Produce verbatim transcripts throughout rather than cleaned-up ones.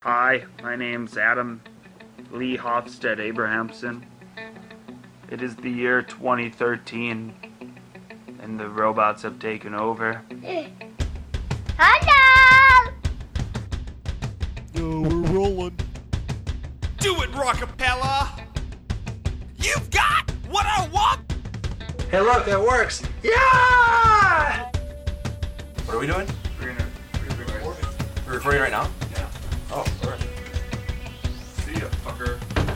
Hi, my name's Adam Lee Hofstad Abrahamson. It is the year twenty thirteen, and the robots have taken over. Hello! Yo, we're rolling. Do it, Rockapella! You've got what I want! Hey, look, that works. Yeah! What are we doing? We're gonna, we're gonna record it. We're recording right now? Yeah. Oh, alright. See ya, fucker.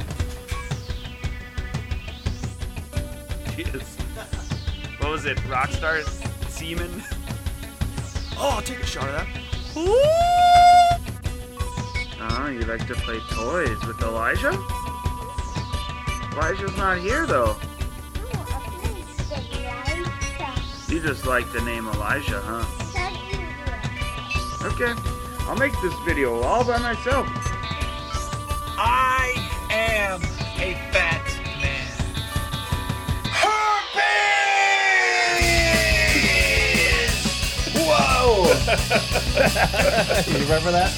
Jesus. What was it? Rockstar Seaman? Oh, I'll take a shot of that. Oh, you like to play toys with Elijah? Elijah's not here, though. You just like the name Elijah, huh? Okay, I'll make this video all by myself. I am a fat man. Herpes! Whoa! You remember that?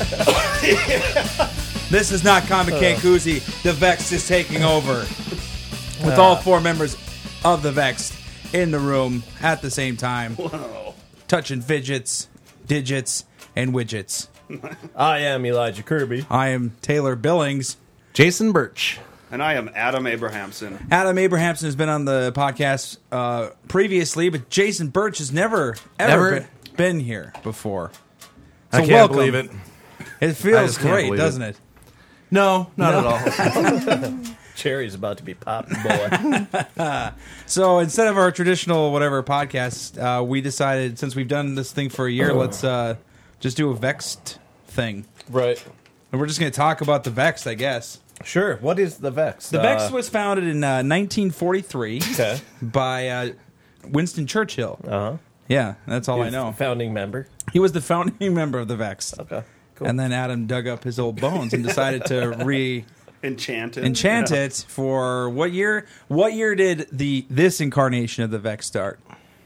This is not Comic Koozie. The Vex is taking over. With all four members of the Vex in the room at the same time. Whoa. Touching fidgets, digits, and widgets. I am Elijah Kirby. I am Taylor Billings. Jason Birch. And I am Adam Abrahamson. Adam Abrahamson has been on the podcast uh, previously, but Jason Birch has never, ever Never? Been, been here before. I So can't welcome. believe it. It I feels just can't great, believe doesn't it? No, not No. at all. Cherry's about to be popping, boy. So instead of our traditional whatever podcast, uh, we decided since we've done this thing for a year, let's uh, just do a Vexed thing. Right. And we're just going to talk about the Vex, I guess. Sure. What is the Vex? The Uh, Vex was founded in uh, nineteen forty-three Okay. by uh, Winston Churchill. Uh-huh. Yeah, that's all I He's know. Founding member. He was the founding member of the Vex. Okay. Cool. And then Adam dug up his old bones and decided to re Enchanted. enchant Yeah. it for what year? What year did the this incarnation of the Vex start?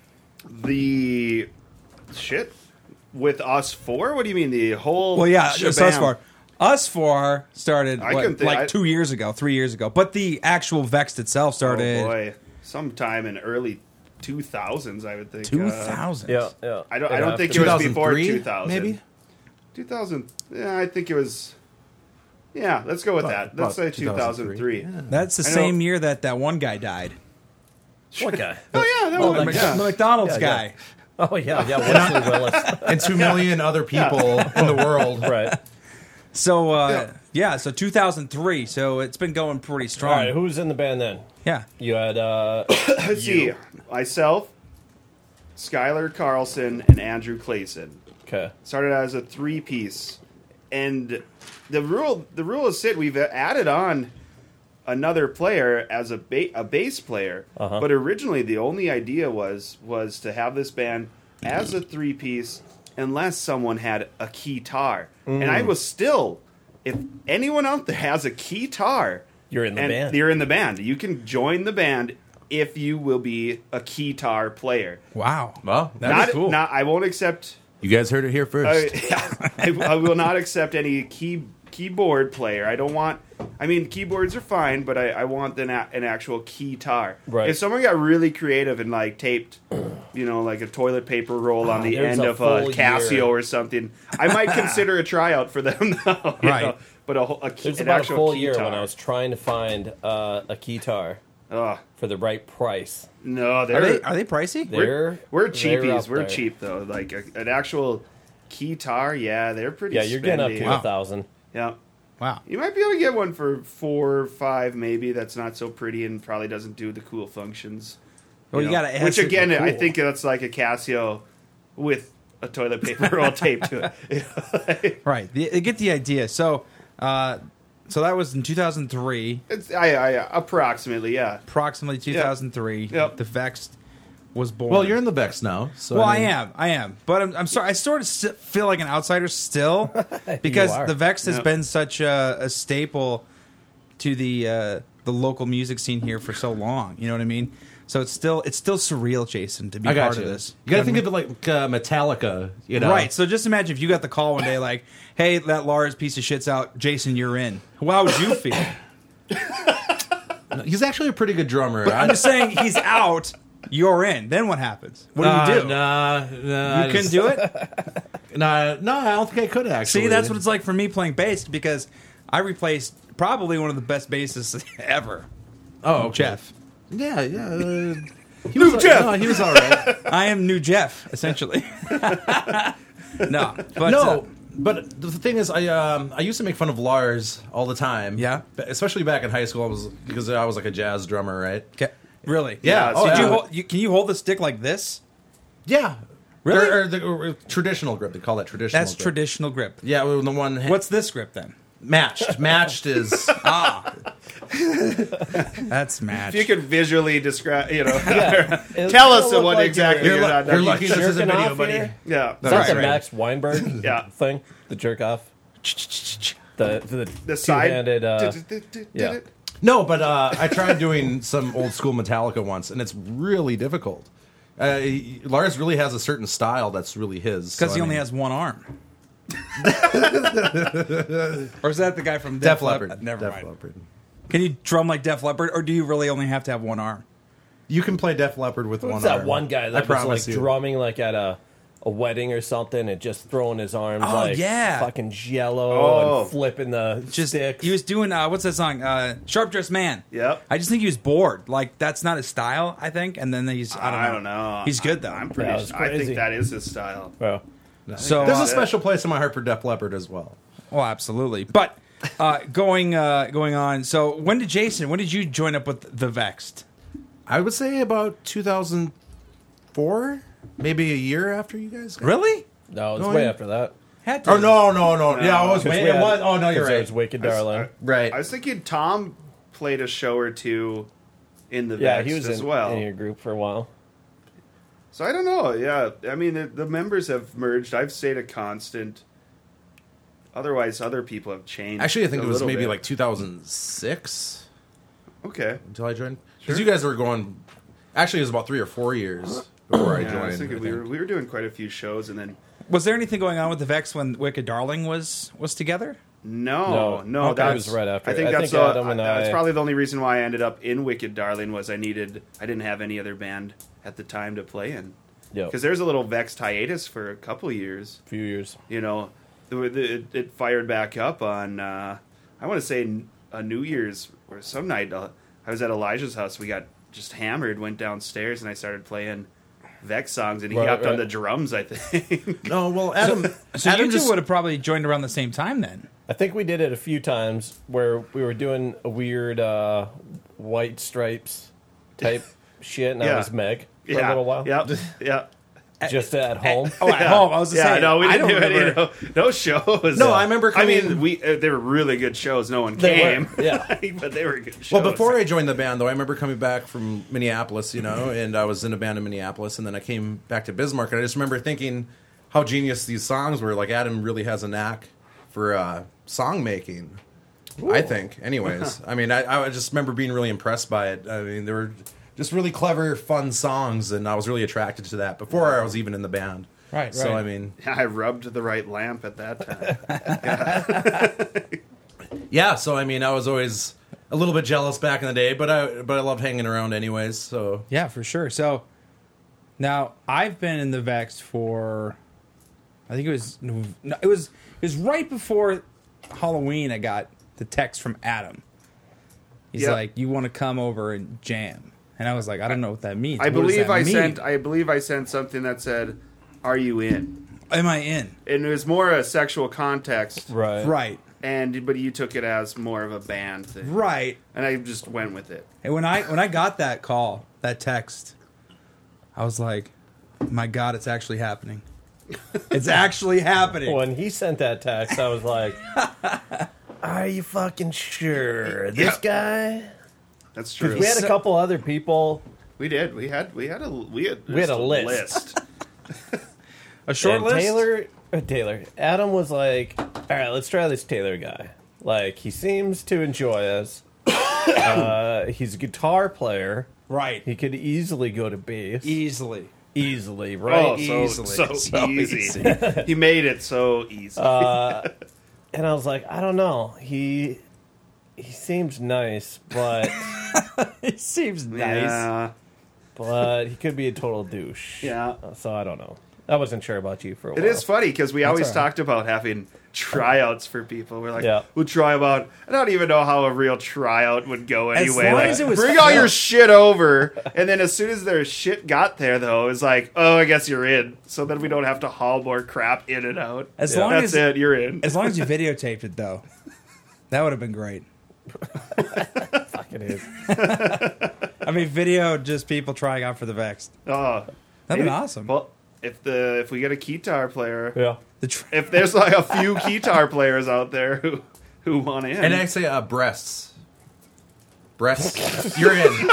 The shit with us four. What do you mean the whole? Well, yeah, just us shabam? four. Us four started I what, couldn't think- like I- two years ago, three years ago. But the actual Vex itself started Oh boy, sometime in early two thousands, I would think. two Uh, thousand. Yeah, yeah. I don't. I It'd don't have think to it was be. before two thousand three, two thousand. maybe? Two thousand. Yeah, I think it was. Yeah, let's go with About- that. Let's say about two thousand three. That's the I know- same year that that one guy died. What guy? Oh yeah, that Oh, was the The, yeah. the McDonald's Yeah, guy. yeah. Oh, yeah, yeah. Wesley Willis. And two million other people in the world. Right. So uh, yeah. so two thousand three. So it's been going pretty All strong. right, who's in the band then? Yeah. You had, uh... Let's see. Myself, Skylar Carlson, and Andrew Clayson. Okay. Started as a three piece, and the rule the rule is sit. We've added on another player as a ba- a bass player, Uh-huh. but originally the only idea was was to have this band as a three piece, unless someone had a keytar. And I was still, if anyone out there has a keytar, You're in the and band. You're in the band. You can join the band if you will be a keytar player. Wow. Well, That'd not, be cool. not. I won't accept. you guys heard it here first. I, I, I will not accept any key keyboard player. I don't want. I mean, keyboards are fine, but I, I want an, a, an actual keytar. Right. If someone got really creative and like taped, you know, like a toilet paper roll on the there's end a of a full Casio year. or something, I might consider a tryout for them. Though, you Right. know? But a, whole- a key, There's an about a actual full keytar. year when I was trying to find uh, a keytar Ugh. for the right price. No, they're Are they are they pricey? They're we're they're cheapies. up We're there. cheap though. Like a, an actual keytar, yeah, they're pretty. Yeah, you're getting up spendy. to Wow. a thousand. Yeah. Wow. You might be able to get one for four or five, maybe. That's not so pretty and probably doesn't do the cool functions. Well, you know. gotta- it has Which to be again, I cool. think that's like a Casio with a toilet paper roll taped to it. Right. The, they get the idea. So, uh, so that was in two thousand three, It's, I, I, approximately, yeah. approximately two thousand three. Yep. The Vex was born. Well, you're in the Vex now. So Well, I, mean, am. I am. But I'm, I'm sorry. I sort of st- feel like an outsider still because are. the Vex has Yep. been such a, a staple to the uh, the local music scene here for so long. You know what I mean? So it's still it's still surreal, Jason, to be I got part you. of this. You got to think of it like uh, Metallica, you know? Right. So just imagine if you got the call one day like, "Hey, that Lars piece of shit's out. Jason, you're in." How would you feel? He's actually a pretty good drummer. But I'm just saying he's out. You're in. Then what happens? What do Uh, you do? Nah, nah. You couldn't do it? Nah, no, I don't think I could actually. See, that's what it's like for me playing bass because I replaced probably one of the best bassists ever, Oh, okay. Jeff. Yeah, yeah. Uh, he was, Jeff! No, he was all right. I am new Jeff, essentially. no, but no, uh, but the thing is, I um, I used to make fun of Lars all the time. Yeah? especially back in high school. I was because I was like a jazz drummer, right? okay. Really? Yeah. Yeah, Oh, so Did yeah. you hold, you, can you hold the stick like this? Yeah. Really? Or, or the or traditional grip. They call that traditional. That's grip. traditional grip. Yeah, well, the one ha- What's this grip then? matched. Matched is Ah, that's match. If you could visually describe, you know, It tell kinda us looked what like exactly you're- you're, you're, not. lu- you're not- lucky this is a jerking video, off buddy. here? Yeah, Is that Right, the right. Max Weinberg Yeah. thing? The jerk off? The, the, the side. two-handed, uh, Did- did- did- yeah. did it? No, but uh, I tried doing some old school Metallica once, and it's really difficult. Uh, he- Lars really has a certain style that's really his. Because so, he I only mean- has one arm. Or is that the guy from Def Def, Leppard. Leppard? Never Def mind. Leppard. Can you drum like Def Leppard, or do you really only have to have one arm? You can play Def Leppard with one What's that arm. one guy I that was promise like you. drumming like at a, a wedding or something and just throwing his arms Oh, like yeah. fucking jello Oh. and flipping the Just sticks? he was doing uh, what's that song? Uh, Sharp Dressed Man. Yep. I just think he was bored. Like that's not his style. I think, and then he's I don't know. I don't know. He's good though. I'm pretty. Yeah, it was sure. I crazy. think that is his style. Well, so There's uh, a special place in my heart for Def Leppard as well. well, absolutely. But uh, going uh, going on. So when did Jason? When did you join up with the Vexed? I would say about two thousand four, maybe a year after you guys. got- Really? no, it's Go way ahead. after that. Had to. Oh no, no, no! Yeah, I was. 'Cause Wait, we it had- was. Oh no, you're 'cause right. There's Wicked Darling. Right. I was thinking Tom played a show or two in the Yeah, Vex he was as in, well. in your group for a while. So I don't know. Yeah, I mean the, the members have merged. I've stayed a constant. Otherwise, other people have changed. Actually, I think a it was little maybe bit. like two thousand six Okay. until I joined. Because you guys were going. Actually, it was about three or four years before I Yeah, joined. I was thinking I we were think. we were doing quite a few shows, and then Was there anything going on with the Vex when Wicked Darling was was together? no, No, no, okay. that's It was right after. I think I that's think uh, Adam and that's I- probably the only reason why I ended up in Wicked Darling was I needed I didn't have any other band at the time to play in Yeah, because there's a little Vexed hiatus for a couple of years. a few years. You know, it, it, it fired back up on uh, I want to say a New Year's or some night. Uh, I was at Elijah's house. We got just hammered. Went downstairs and I started playing Vex songs, and he Right, hopped on right. the drums. I think. No, well, Adam. So Adam you two just would have probably joined around the same time then. I think we did it a few times where we were doing a weird uh, white stripes type shit, and I Yeah. was Meg for yeah, a little while, Yep. Yeah. just at home. Oh, at home. I was just Yeah, saying. no, we I didn't don't do any. remember. You know, no shows. No, I remember I mean, coming- we uh, they were really good shows. No one They came. were, yeah. but they were good shows. Well, before I joined the band, though, I remember coming back from Minneapolis, you know, and I was in a band in Minneapolis, and then I came back to Bismarck, and I just remember thinking how genius these songs were. Like, Adam really has a knack for uh, song making, I think. Anyways, I mean, I, I just remember being really impressed by it. I mean, they were just really clever, fun songs, and I was really attracted to that before I was even in the band. Right, So, right. I mean, I rubbed the right lamp at that time. yeah, so, I mean, I was always a little bit jealous back in the day, but I, but I loved hanging around anyways, so... Yeah, for sure. So now I've been in the Vex for I think it was no, it was it was right before Halloween. I got the text from Adam. He's Yeah. like, "You want to come over and jam?" And I was like, "I don't know what that means." I What does believe that I mean? sent. I believe I sent something that said, "Are you in?" Am I in? And it was more a sexual context, Right. Right, and but you took it as more of a band thing, right. and I just went with it. And when I when I got that call, that text, I was like, "My God, it's actually happening! It's actually happening!" When he sent that text, I was like, "Are you fucking sure this guy?" That's true. We had a couple other people. We did. We had. We had a. We had. We had just a list. A short and list. Taylor, uh, Taylor, Adam was like, "All right, let's try this Taylor guy. Like, he seems to enjoy us. uh, he's a guitar player, Right. He could easily go to bass. Easily. Easily, Oh, right? so, Easily. so, So easy. easy. He made it so easy. Uh, and I was like, I don't know. He he seems nice, but It seems nice. Yeah. but he could be a total douche. Yeah. Uh, So I don't know. I wasn't sure about you for a It while. is funny because we always all right. talked about having tryouts for people. We're like, Yeah. we'll try them out. I don't even know how a real tryout would go As anyway. long Like, as it was bring all fun. your shit over, and then as soon as their shit got there, though, it's like, oh, I guess you're in. So then we don't have to haul more crap in and out. As Yeah. long That's as it. You're in. as long as you videotaped it though, that would have been great. Fuck it is. I mean, video just people trying out for the Vexed. Oh, That'd maybe- be awesome. Well, if the if we get a guitar player, Yeah. The tr- if there's like a few guitar players out there who who want in, And I say uh, breasts. Breasts. You're in.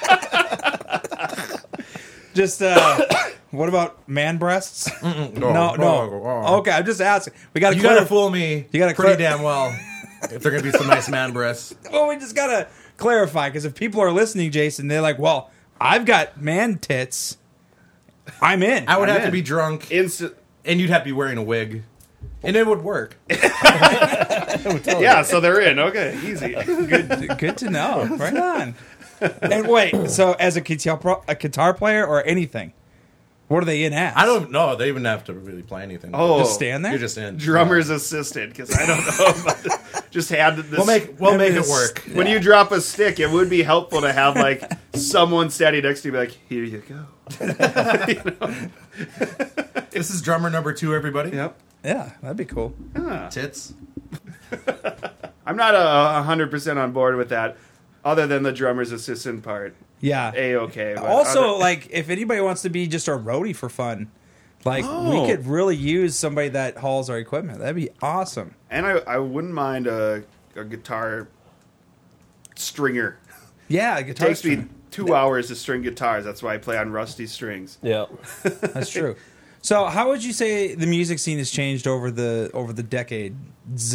just uh, what about man breasts? No, No, no. Okay, I'm just asking. We got to You gotta fool me. You gotta pretty clar- damn well. If they're gonna be some nice man breasts. Well, we just gotta clarify because if people are listening, Jason, they're like, "Well, I've got man tits. I'm in." I would I'm have to in. be drunk, instant. and you'd have to be wearing a wig, and it would work. Yeah, so they're in. Okay, easy. good, good to know. Right on. And wait, so as a guitar pro, a guitar player or anything, what are they in as? I don't know. They even have to really play anything. Oh, just stand there. You're just in. drummer's assistant because I don't know. About the, just had this. We'll make we'll make it This- work. when you drop a stick, it would be helpful to have like someone standing next to you, be like, "Here you go." This is drummer number two, everybody. Yep. Yeah, that'd be cool. Tits. I'm not a hundred percent on board with that, other than the drummer's assistant part. Yeah. A okay. but Also, other- like, if anybody wants to be just a roadie for fun, like, Oh. we could really use somebody that hauls our equipment. That'd be awesome. and I, I wouldn't mind a, a guitar stringer. Yeah, a It guitar. takes me string. two hours to string guitars. That's why I play on rusty strings. Yeah. That's true. So, how would you say the music scene has changed over the over the decades?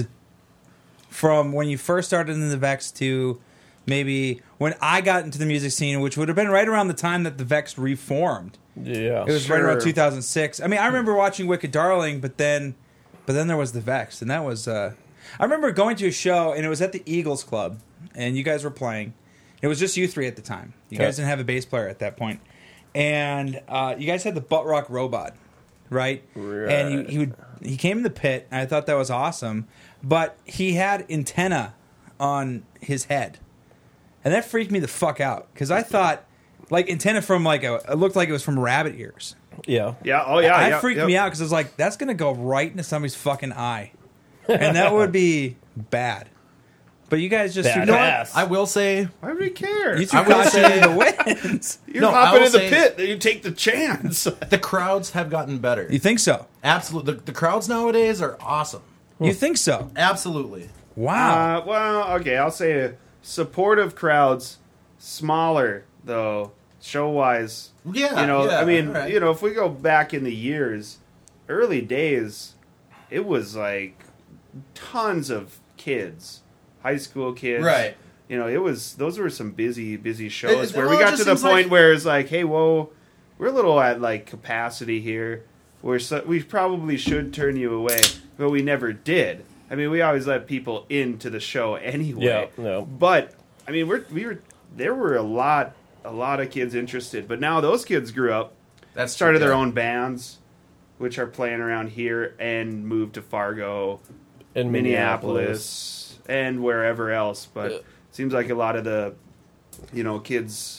From when you first started in the Vex to maybe when I got into the music scene, which would have been right around the time that the Vex reformed. Yeah. It was right around Sure. two thousand six. I mean, I remember watching Wicked Darling, but then, but then there was the Vex, and that was. Uh, I remember going to a show, and it was at the Eagles Club, and you guys were playing. It was just you three at the time. You Okay. guys didn't have a bass player at that point, and uh, you guys had the Butt Rock Robot, right? And you, he would he came in the pit, and I thought that was awesome. But he had antenna on his head, and that freaked me the fuck out because I thought. Like antenna from like a, it looked like it was from rabbit ears. Yeah. Yeah. Oh yeah. that yeah, freaked yep. me out because I was like, that's gonna go right into somebody's fucking eye, and that would be bad. But you guys just Bad you know what? ass. I will say, Why do we care? You threw I will caution say- to the winds. You're No, I hopping will in the say- pit. Then you take the chance. the crowds have gotten better. You think so? Absolutely, the, the crowds nowadays are awesome. You think so? Absolutely. Wow. Uh, well, okay. I'll say supportive crowds, smaller though, show wise. Yeah, You know, yeah, I mean, alright. you know, if we go back in the years, early days, it was like tons of kids, high school kids. Right. You know, it was those were some busy, busy It- shows it- where well, we it got just to the seems point like- where it's like, hey, whoa, we're a little at like capacity here. We're so, we probably should turn you away, but we never did. I mean, we always let people into the show anyway. Yeah, no. But I mean, we're we were there were a lot a lot of kids interested, but now those kids grew up, That's started true, their yeah. own bands, which are playing around here, and moved to Fargo, In Minneapolis, and wherever else. But Yeah. it seems like a lot of the, you know, kids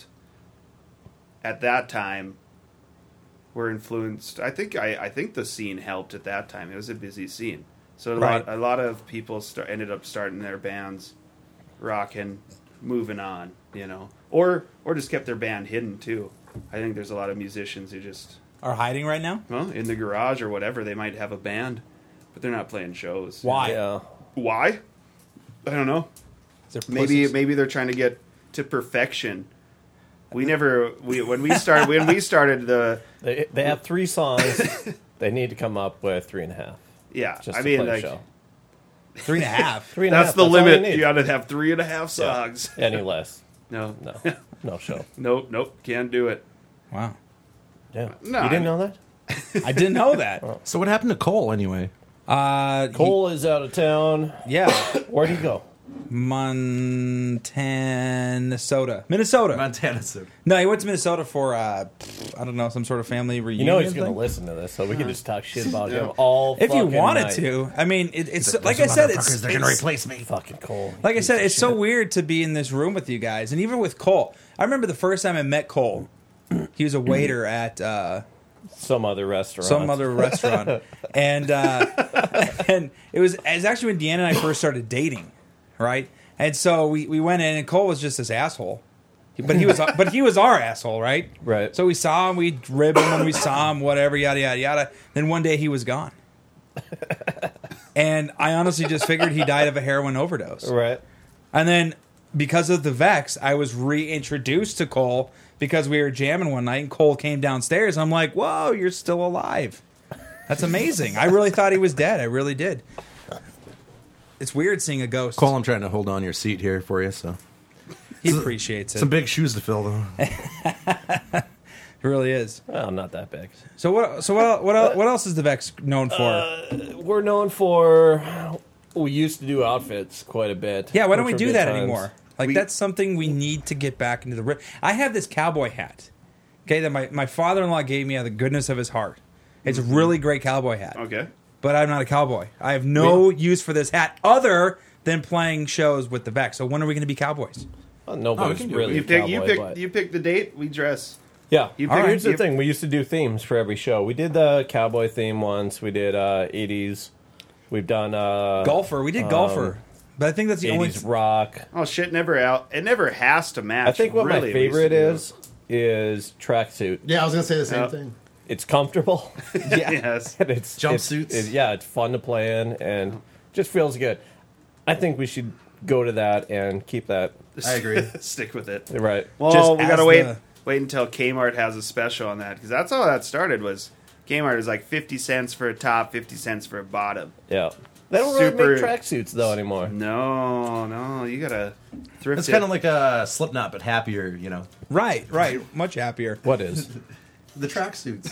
at that time were influenced. I think I, I think the scene helped at that time. It was a busy scene, so a, Right. lot, a lot of people start, ended up starting their bands, rocking, moving on, you know, or or just kept their band hidden too. I think there's a lot of musicians who just Are hiding right now? well in the garage or whatever. They might have a band, but they're not playing shows. Why? Yeah. Why? I don't know. Is there Maybe pussies? maybe they're trying to get to perfection. We never we when we started when we started the They they have three songs. They need to come up with three and a half. yeah. Just I to mean play like the show. three and a half. Three and a that's half, the all limit. need. You got to have three and a half Yeah. songs. Any less. No, No. No show. Nope, nope, can't do it. Wow. Yeah. No, you didn't I- know that? I didn't know that. So what happened to Cole anyway? Uh, Cole is out of town. he- yeah. Where'd he go? Montana, Minnesota. Minnesota. Montana suit. No, he went to Minnesota for, uh, I don't know, some sort of family You reunion. know he's going to thing. listen to this, so we can just talk shit about him all If you fucking wanted night. to. I mean, it, it's like I said, it's, They're gonna it's- replace me. Fucking Cole. like I said, it's so weird to be in this room with you guys, and even with Cole. I remember the first time I met Cole. He was a waiter at uh, Some other restaurant. some other restaurant, and uh, and it was it was actually when Deanna and I first started dating, right? And so we, we went in, and Cole was just this asshole, but he was but he was our asshole, right? Right. So we saw him, we rib him when we saw him, whatever, yada yada yada. Then one day he was gone, and I honestly just figured he died of a heroin overdose. Right. And then because of the Vex, I was reintroduced to Cole because we were jamming one night and Cole came downstairs. I'm like, whoa, you're still alive. That's amazing. I really thought he was dead. I really did. It's weird seeing a ghost. Cole, I'm trying to hold on your seat here for you. So He appreciates it. some big shoes to fill, though. It really is. Well, not that big. So what? So what? What? el- What else is the Vex known for? We're known for. We used to do outfits quite a bit. yeah. Why don't we which do were that good times. anymore? Like We- that's something we need to get back into the. ri- I have this cowboy hat. Okay, that my my father-in-law gave me out of the goodness of his heart. It's a really great cowboy hat. Okay. But I'm not a cowboy. I have no use for this hat other than playing shows with the Vex. So when are we going to be cowboys? Well, nobody's can do it. really You a pick. You cowboy, pick. but- You pick the date. We dress. Yeah. You All pick. right. Here's the you- thing: we used to do themes for every show. We did the cowboy theme once. We did uh, eighties. We've done uh, Golfer. We did um, golfer. But I think that's the only. eighties rock. Oh shit! Never out. It never has to match. I think what really, my we favorite used to is is tracksuit. Yeah, I was gonna say the same Yeah. thing. It's comfortable. do. Yes. and it's Jumpsuits. It's, it's, yeah, it's fun to play in and just feels good. I think we should go to that and keep that I agree. Stick with it. right. Well, Just we as gotta wait. the- Wait until Kmart has a special on that because that's how that started. Was Kmart is like fifty cents for a top, fifty cents for a bottom. Yeah, they don't Super- really make tracksuits though anymore. No, no, you gotta thrift It's it. kind of like a Slipknot, but happier. You know, Right, right. Much happier. What is? the tracksuits.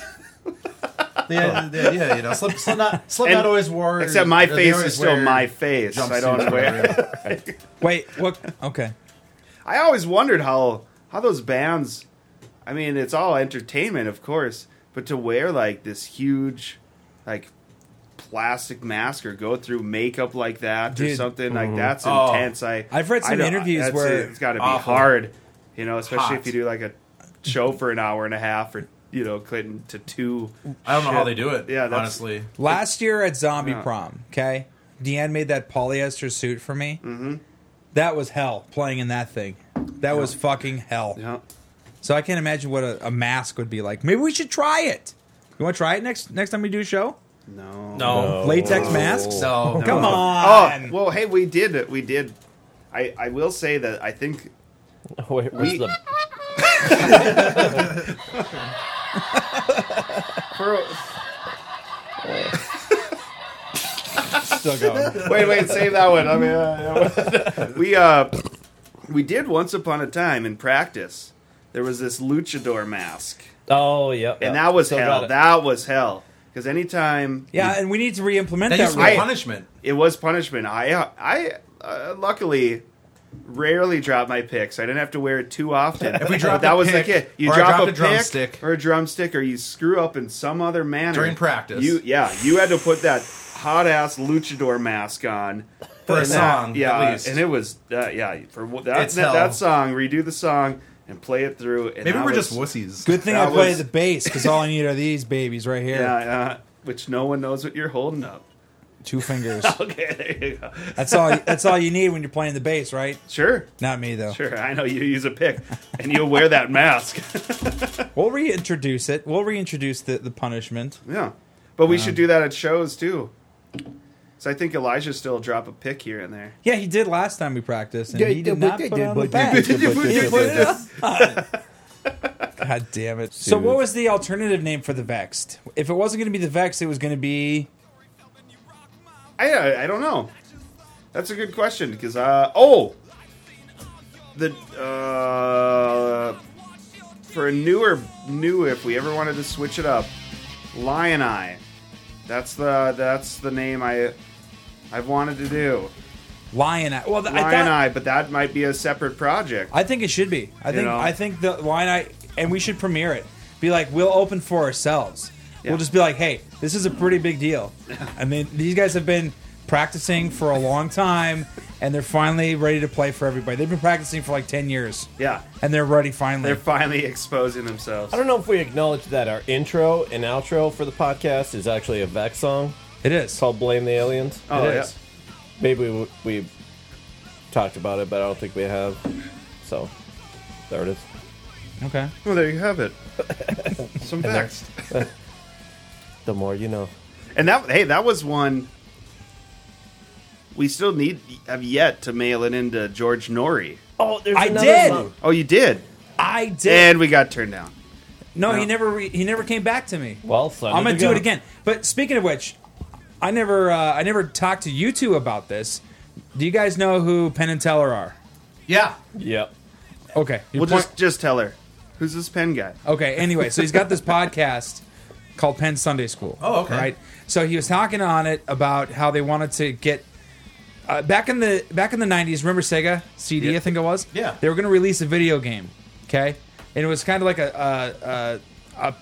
the, the idea, you know, Slip, Slipknot, Slipknot And- always wore. Except my they face always is still wear my face. I don't jumpsuits or wear. whatever. Wait, what? Okay. I always wondered how how those bands. I mean, it's all entertainment, of course, but to wear like this huge, like plastic mask or go through makeup like that or Dude. something like that's Oh. intense. I I've read some I don't- interviews that's- where- it's got to be Awful. hard, you know, especially Hot. if you do like a show for an hour and a half or you know, Clinton to two. I don't know how Shit. they do it. Yeah, that's- honestly. Last year at Zombie Yeah. Prom, okay, Deanne made that polyester suit for me. Mm-hmm. That was hell playing in that thing. That was fucking hell. Yeah. So I can't imagine what a, a mask would be like. Maybe we should try it. You want to try it next next time we do a show? No. No. Latex masks? No. Come Oh, on. well, hey, we did it. We did. I, I will say that I think Wait, where's We- the? for Still going. wait, wait, save that one. I mean, uh, we uh, we did once upon a time in practice. There was this luchador mask, Oh, yep. and yep. that was Still got hell. it. That was hell. Because anytime Yeah, and we need to re-implement That that. used to be rule. I- punishment. it was punishment, I I uh, luckily rarely drop my picks. I didn't have to wear it too often. If we But dropped that a was pick, like it. You or I drop dropped a, a pick drumstick. or a drumstick, or you screw up in some other manner During practice. You yeah, you had to put that hot ass luchador mask on For a And that- song, yeah, at least. and it was uh, yeah for that It's that, hell. that song. Redo the song and play it through. And Maybe that we're was- just wussies. Good thing That I play was- the bass because all I need are these babies right here. Yeah, uh, which no one knows what you're holding up. Two fingers. Okay, there you go. That's all. That's all you need when you're playing the bass, right? Sure. Not me though. Sure, I know you use a pick, and you'll wear that mask. We'll reintroduce it. We'll reintroduce the, the punishment. Yeah, but we should do that at shows too. So I think Elijah still drop a pick here and there. Yeah, he did last time we practiced, and Yeah, he did but not they put did, on the but back. they did, but they He did, put but it on. God damn it! So, what was the alternative name for the Vexed? If it wasn't going to be the Vexed, it was going to be. I I, I don't know. That's a good question because uh oh, the uh, for a newer new if we ever wanted to switch it up, Lion Eye. That's the that's the name I I've wanted to do. Lion Eye. Well, th- Lion I thought, Eye, but that might be a separate project. I think it should be. I think know? I think the Lion Eye, and we should premiere it. Be like, we'll open for ourselves. Yeah. We'll just be like, hey, this is a pretty big deal. I mean, these guys have been practicing for a long time, and they're finally ready to play for everybody. They've been practicing for like ten years, Yeah, and they're ready finally. they're finally exposing themselves. I don't know if we acknowledge that our intro and outro for the podcast is actually a Vex song. It is. It's called Blame the Aliens. Oh, it yeah. is. Maybe we, we talked about it, but I don't think we have. So, there it is. Okay. Well, there you have it. Some facts. The more you know. And that hey, that was one we still need have yet to mail it into George Norrie. Oh, there's I another did. song. Oh, you did, I did. and we got turned down. no, No. he never. Re- he never came back to me. Well, son I'm of gonna a do gun. it again. But speaking of which, I never. Uh, I never talked to you two about this. Do you guys know who Penn and Teller are? Yeah. Yep. Okay. you We'll point- just just tell her who's this pen guy. Okay, anyway, so he's got this podcast called Penn Sunday School. Oh, okay. Right? So he was talking on it about how they wanted to get uh, back in the back in the nineties, remember Sega C D, Yeah. I think it was? Yeah. They were going to release a video game, okay? And it was kind of like a, a, a, a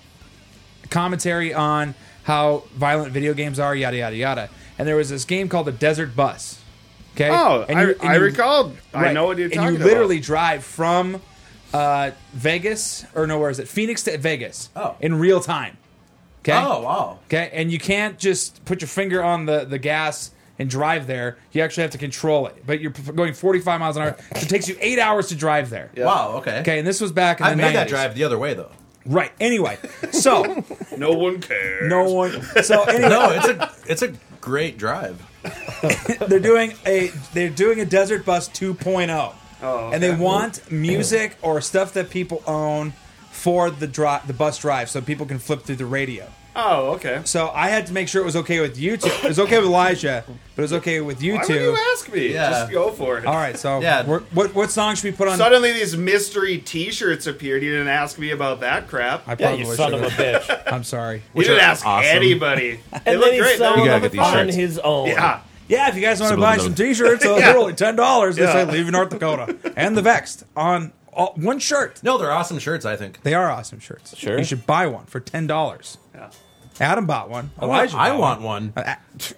commentary on how violent video games are, yada, yada, yada. And there was this game called the Desert Bus, okay? Oh, And I, you- and I you- recalled. I Right. know what you're and talking you about. literally drive from uh, Vegas, or no, where is it? Phoenix to Vegas. Oh. In real time. Okay. Oh, wow. Okay, and you can't just put your finger on the, the gas and drive there. You actually have to control it. But you're p- going forty-five miles an hour. So it takes you eight hours to drive there. Yeah. Wow, okay. Okay, and this was back in I the made nineties. that drive the other way, though. Right. Anyway, so No one cares. no one. So anyway, No, it's a it's a great drive. they're doing a they're doing a Desert Bus two point oh. Oh, And they okay. want music or stuff that people own for the dri- the bus drive, so people can flip through the radio. Oh, okay. So I had to make sure it was okay with you two. It was okay with Elijah, but it was okay with you Why two. would you ask me? Yeah. Just go for it. All right, so Yeah. we're, what what song should we put on? Suddenly, these mystery T-shirts appeared. You didn't ask me about that crap. I Yeah, probably you son of a should've. bitch. I'm sorry. You Which didn't are ask awesome. anybody. They And look then great. he's selling You gotta them get these on shirts. his own. Yeah. Yeah, if you guys want to Some buy of some them. T-shirts, uh, Yeah. they're only ten dollars. They Yeah. say "Leaving North Dakota" and the Vexed on all, one shirt. No, they're awesome shirts, I think. They are awesome shirts. Sure. You should buy one for ten dollars. Yeah. Adam bought one. I want, Elijah I bought want one. Uh,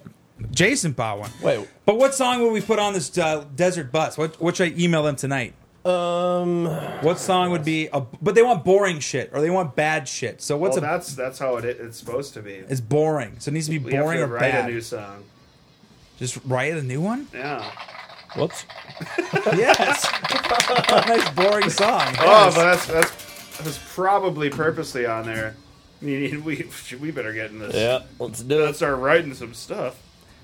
Jason bought one. Wait. But what song will we put on this uh, Desert Bus? What what should I email them tonight? Um, What song would be? A, but they want boring shit or they want bad shit. So what's Well, a? that's that's how it, it's supposed to be. It's boring. So it needs to be We boring have or to write bad. a new song. Just write a new one. Yeah. whoops. Yes. A nice boring song. Oh, Yes. but that's that's that was probably purposely on there. I mean, we we better get in this. Yeah, let's do Let's it. start writing some stuff.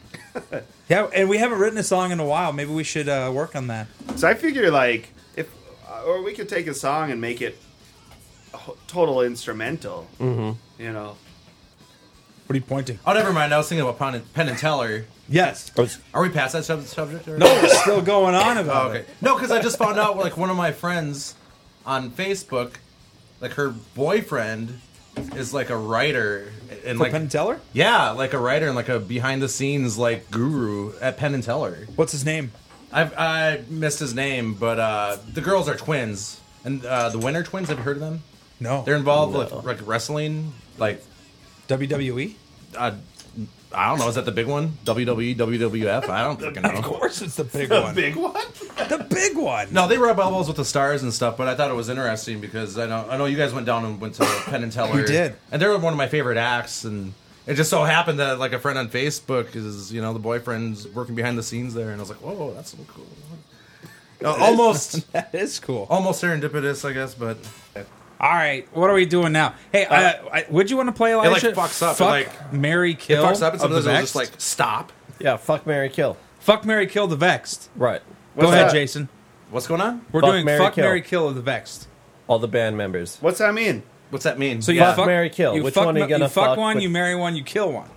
Yeah, and we haven't written a song in a while. Maybe we should uh, work on that. So I figure like if or we could take a song and make it a ho- total instrumental. Mm-hmm. You know. What are you pointing? Oh, never mind. I was thinking about Penn and, Penn and Teller. Yes. Are we past that sub- subject? Or? No, we're still going on about Oh, okay. it. No, because I just found out, like, one of my friends on Facebook, like, her boyfriend is, like, a writer. And, For like, Penn and Teller? yeah, like a writer and, like, a behind-the-scenes, like, guru at Penn and Teller. What's his name? I've, I missed his name, but uh, the girls are twins. And uh, the Winter Twins, have you heard of them? No. They're involved with, like, wrestling, like, W W E? uh, I don't know, is that the big one? W W E, W W F? I don't fucking know. Of course it's the big one. Big one. The big one. No, they rub elbows with the stars and stuff, but I thought it was interesting because I know I know you guys went down and went to Penn and Teller. We did. And they're one of my favorite acts, and it just so happened that like a friend on Facebook is, you know, the boyfriend's working behind the scenes there, and I was like, whoa, that's so cool. Uh, almost That is cool. almost serendipitous, I guess, but All right, what are we doing now? Hey, I, I, would you want to play Elijah? like, fucks up. It, Fuck, like- Mary, it kill. fucks up and of the sometimes it'll Vexed? just like stop. Yeah, fuck, marry, kill. Fuck, Mary, kill the Vexed. Right. Go What's ahead, that? Jason. What's going on? We're Fuck, doing marry, fuck, kill. Mary, kill of the Vexed. All the band members. What's that mean? What's that mean? So you Fuck, fuck, marry, kill. You Which fuck, one are you ma- gonna you fuck fuck one, with- you marry one, you kill one.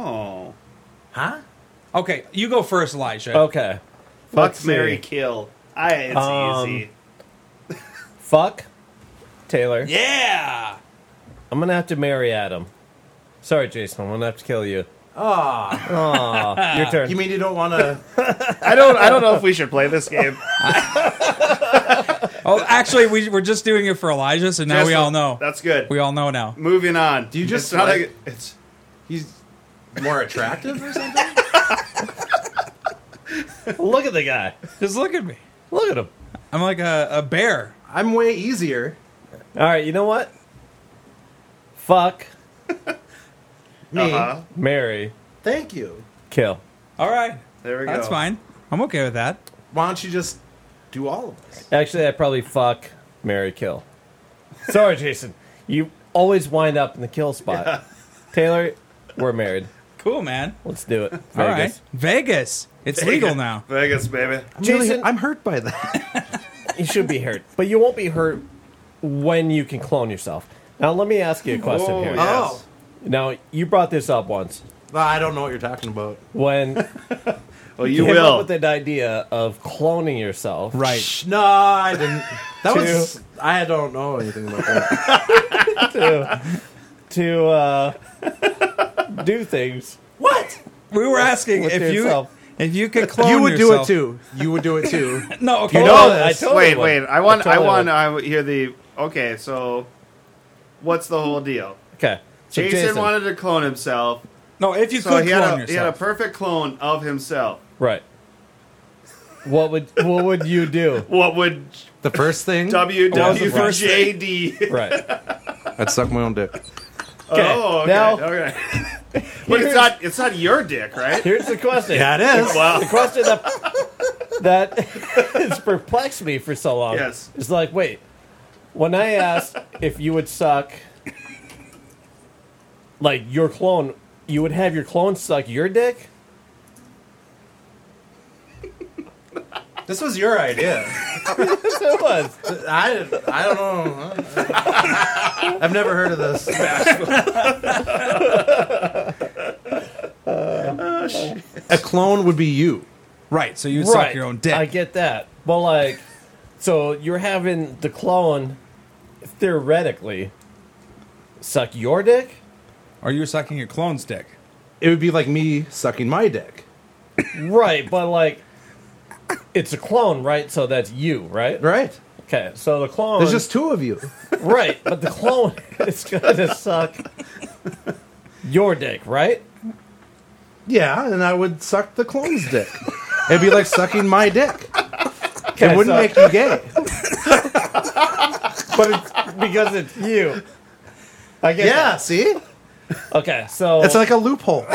Oh. huh? Okay, you go first, Elijah. Okay. Fuck, Let's Mary, see. kill. I, it's Um, easy. Fuck Taylor. Yeah. I'm gonna have to marry Adam. Sorry, Jason. I'm gonna have to kill you. Ah, Aw, your turn. you mean you don't want to? I don't. I don't know if we should play this game. Oh, actually, we, we're just doing it for Elijah, so now Just- we all know. That's good. We all know now. Moving on. Do you just It's not like- like it's. He's more attractive or something? Look at the guy. Just look at me. Look at him. I'm like a, a bear. I'm way easier. All right, you know what? Fuck, Me. Uh-huh. marry, Thank you. kill. All right. There we go. That's fine. I'm okay with that. Why don't you just do all of us? Actually, I'd probably fuck, marry, kill. Sorry, Jason. You always wind up in the kill spot. Taylor, we're married. Cool, man. Let's do it. All right. Vegas. Vegas. It's legal now. Vegas, baby. I'm really- Jason- I'm hurt by that. You should be hurt, but you won't be hurt when you can clone yourself. Now, let me ask you a question Oh, here. yes. Oh. Now, you brought this up once Well, I don't know what you're talking about. when Well, you you came up will. with that idea of cloning yourself. Right. Shh, no, I didn't. That Two. was. I don't know anything about that. to to uh, do things. What? We were asking With if yourself. you if you could clone You would do it yourself. too. You would do it too. No, okay. You know Oh, this. I totally Wait, would. wait. I want. I, totally want. would. I hear the. Okay, so what's the whole deal? Okay. So Jason, Jason, wanted to clone himself, No, if you so could he clone had, a, yourself. he had a perfect clone of himself. right. What would what would you do? What would The first thing. W What was the W first J D? Right. I'd suck my own dick. Oh, okay. now- okay. But it's not. It's not your dick, right? Here's the question. Yeah, it is. Wow. The question that that has perplexed me for so long. Yes. It's like, wait, when I asked if you would suck, like your clone, you would have your clone suck your dick? This was your idea. It was. I, I don't know. I've never heard of this. A clone would be you. Right, so you would Right. suck your own dick. I get that. But like, so you're having the clone theoretically suck your dick? or you're sucking your clone's dick. It would be like me sucking my dick. Right, but like, it's a clone, right? So that's you, right? Right. Okay, so the clone. There's just two of you. right, but the clone is gonna suck your dick, right? Yeah, and I would suck the clone's dick. It'd be like sucking my dick. Okay, It wouldn't so- make you gay. but it's because it's you. I get Yeah, that. see? Okay, so It's like a loophole.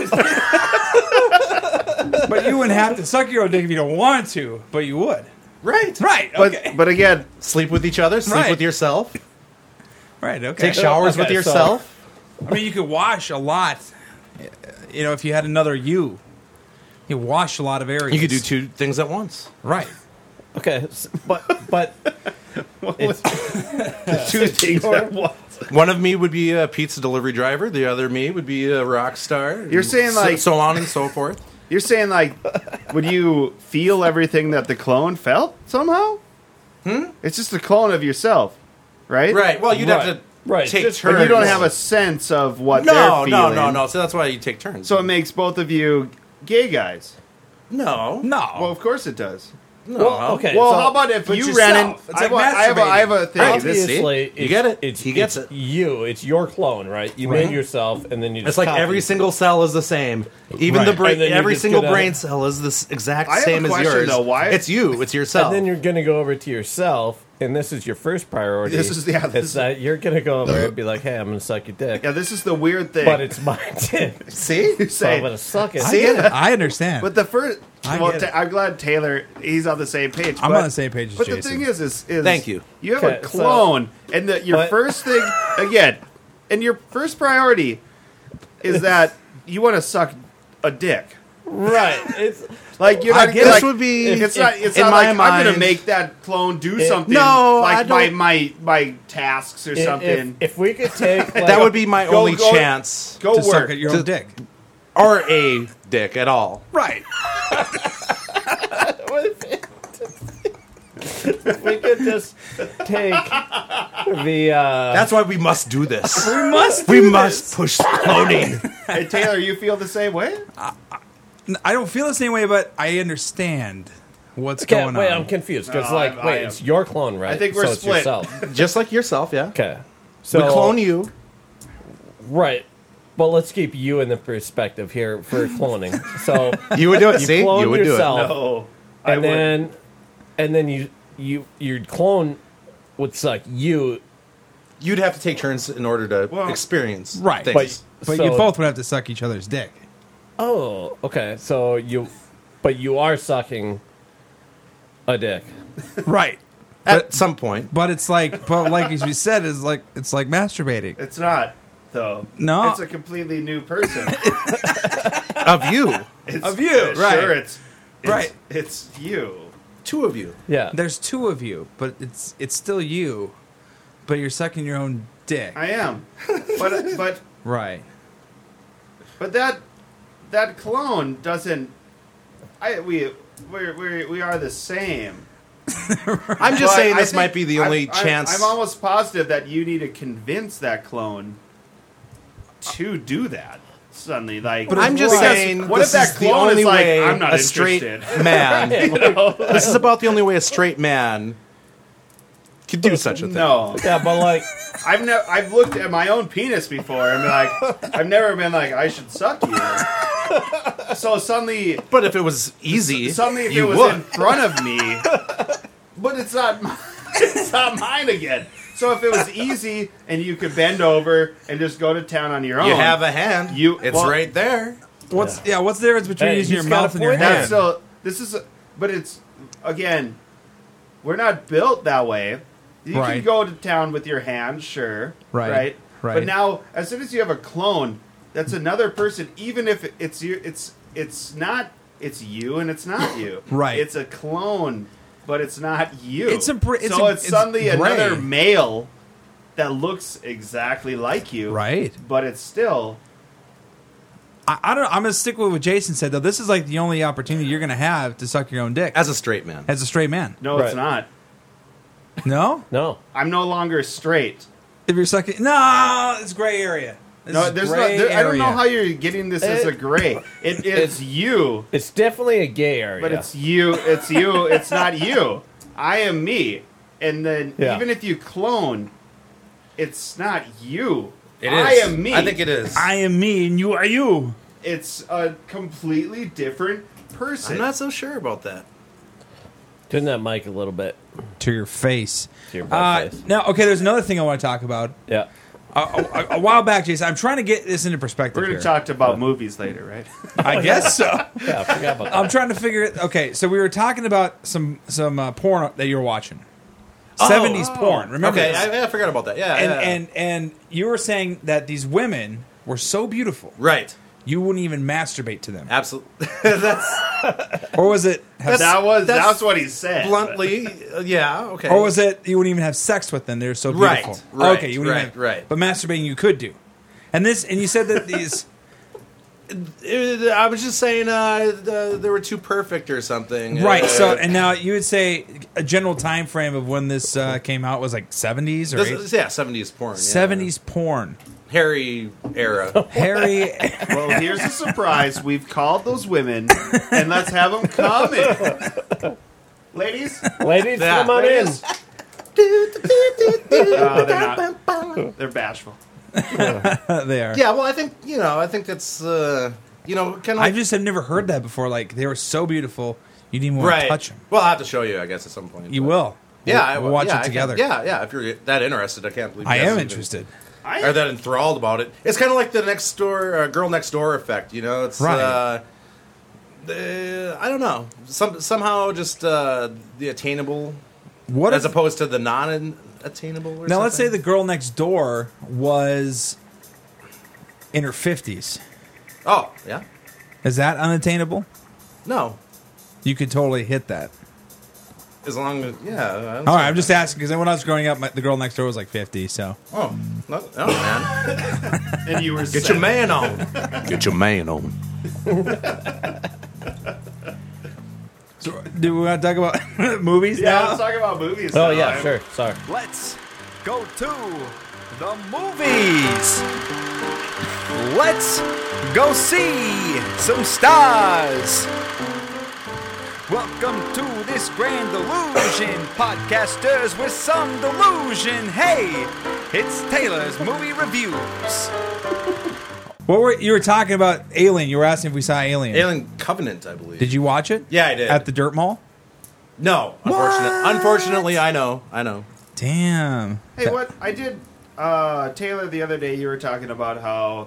But you wouldn't have to suck your own dick if you don't want to, but you would. Right. Right, But okay. but again, Sleep with each other, sleep Right. with yourself, right, okay. take showers Okay, with so- yourself. I mean, you could wash a lot. You know, if you had another you, you wash a lot of areas. You could do two things at once. Right. okay, s- but but it's two things at once. One of me would be a pizza delivery driver. The other me would be a rock star. You're saying, so, like- so on and so forth. You're saying like, would you feel everything that the clone felt somehow? Hmm. It's just a clone of yourself, right? Right. Well, you'd Right. have to Right, take just- turns. But you don't have a sense of what they're no, feeling. no, no, no. So that's why you take turns. So it makes both of you gay guys. no, No. Well, of course it does. no. well, okay. Well, so how about if but you yourself. ran in? It's I, like have a- I have a, I have a thing. Right. This- obviously see? You it's, get it? It's, He gets it's it. you. It's your clone, right? You made yourself, and then you. Just It's like copy. every single cell is the same. Even Right. the brain, And then you're every just single gonna- brain cell is this exact I have a same as question, yours. though. Why- It's you. It's yourself. And then you're going to go over to yourself, and this is your first priority. This is- yeah, this It's is- that you're going to go over and be like, "Hey, I'm going to suck your dick," Yeah, this is the weird thing. but it's my dick, see, You so I'm say, going to suck it. I get it. I understand. but the first. I well, get Ta- it. I'm glad Taylor. He's on the same page. I'm but, on the same page as But Jason. the thing is, is, is Thank you. You have Okay, a so- clone, and the, your But- first thing again, and your first priority is that you want to suck a dick. Right. It's Like you're I not. guess like, this would be- It's not. It's in not my like I'm going to mind- make that clone do It- something. No, like I my don't- my my tasks or if, something. if we could take like, that would be my Go- only go- chance, go to suck work. at your To- own dick. or a dick at all. Right. we could just take the. Uh, That's why we must do this. We must. we do must this. push cloning. Hey, Taylor, you feel the same way? I don't feel the same way, but I understand what's okay, going wait, on. I'm confused because, No, like, I'm- I wait, am- it's your clone, right? I think we're so it's split. yourself. Just like yourself, yeah. Okay, so we clone you. right, but let's keep you in the perspective here for cloning. So You would do it. you See, clone you would yourself, No. I and would. then and then you you your clone would suck you. do it. You'd have to take turns in order to Well, experience right, things. but- but So- you both would have to suck each other's dick. Oh, okay. So you, but you are sucking a dick. Right. At some point, But it's like, but like as we said, is like it's like masturbating. It's not, though. No. It's a completely new person. of you, It's, Of you, uh, right. Sure, it's, it's Right. It's you. two of you. Yeah. There's two of you, but it's it's still you, but you're sucking your own dick. I am, but but Right. but that that clone doesn't. I we we we we are the same. I'm just But saying I this think- might be the I'm- only I'm, chance. I'm almost positive that you need to convince that clone to do that. Suddenly, like, But I'm just because saying, what this if that is the clone only is like, way I'm not a straight interested? man. This is about the only way a straight man could do such a thing. No, Yeah, but like, I've never. I've looked at my own penis before and been like, I've never been like, I should suck you. So suddenly, But if it was easy, suddenly, if you it was would. in front of me, but it's not. mi- It's not mine again. So if it was easy and you could bend over and just go to town on your own, You have a hand. You- it's well- right there. What's yeah? What's the difference between Hey, using your he's got a mouth and your point. hand? That's still. This is. A, but it's again. We're not built that way. You Right. can go to town with your hand, sure. Right. Right. Right. But now, as soon as you have a clone, that's another person. Even if it's you, it's it's not. It's you and it's not you. Right. It's a clone, but it's not you. It's a br- it's so a- it's it's suddenly gray. another male that looks exactly like you. Right. But it's still. I, I don't. I'm gonna stick with what Jason said though. This is like the only opportunity you're gonna have to suck your own dick As a straight man. as a straight man. No, Right. it's not. No, no. I'm no longer straight. if you're sucking, no, it's gray area. This No, is there's no. gray There, I don't know area. how you're getting this as a gray. It, it's you, It's definitely a gay area. but it's you. It's you. It's not you. I am me. And then Yeah. even if you clone, it's not you. It I is. am me. I think it is. I am me and you are you. It's a completely different person. I'm not so sure about that. Turn that mic a little bit To your face. to your butt Uh, face. now, okay, there's another thing I want to talk about. Yeah. A, a, a while back, Jason, I'm trying to get this into perspective. We're going here. to talk about movies later, right? I guess so. Yeah, I forgot about that. I'm trying to figure it. Okay, so we were talking about some some uh, porn that you were watching, seventies porn. Remember Okay, this? I, I forgot about that. Yeah, and yeah. and and you were saying that these women were so beautiful, right. you wouldn't even masturbate to them, Absolutely. That's or was it? Have, that was that's that's what he said. bluntly. Uh, yeah. Okay. or was it you wouldn't even have sex with them? They're so Right, beautiful. right, okay, you wouldn't right, even, right. But masturbating you could do, and this and you said that these. Uh, I was just saying uh, the, they were too perfect or something. Right. Uh, So, and now you would say a general time frame of when this uh, came out was like seventies or this- eighties? yeah, seventies porn. Yeah. seventies porn. Harry era. Harry, Well, here's a surprise. We've called those women, and let's have them come in. Ladies? Ladies, Yeah. come on Ladies? No, they're not. They're bashful. they are. Yeah. Well, I think you know. I think that's uh, you know kind of I just have never heard that before. Like they were so beautiful, you didn't even want right. to touch them. Well, I'll have to show you, I guess, at some point. You but- will. Yeah, we'll, I we'll will. watch yeah, it I can- together. Yeah, yeah. If you're that interested, I can't believe. I you am guys interested. I Are that enthralled about it? It's kind of like the next door, uh, girl next door effect. You know, it's Right. uh, the, I don't know. Some somehow just uh, the attainable What as if, opposed to the non-attainable. Or now? Let's say something? the girl next door was in her fifties. Oh yeah, Is that unattainable? no. You could totally hit that. As long as yeah. I don't All right, see- I'm just asking because when I was growing up, my, the girl next door was like fifty. So Oh, no, no man. and you were Get seven. your man on. Get your man on. So, do we want to talk about movies Yeah, now? let's talk about movies. Oh now. yeah, I- sure. Sorry. Let's go to the movies. Let's go see some stars. Welcome to this grand delusion, podcasters with some delusion. Hey, it's Taylor's Movie Reviews. What were you were talking about? Alien. You were asking if we saw Alien. Alien Covenant, I believe. Did you watch it? Yeah, I did. At the Dirt Mall. No, unfortunately. Unfortunately, I know. I know. Damn. Hey, what I did, uh, Taylor, the other day you were talking about how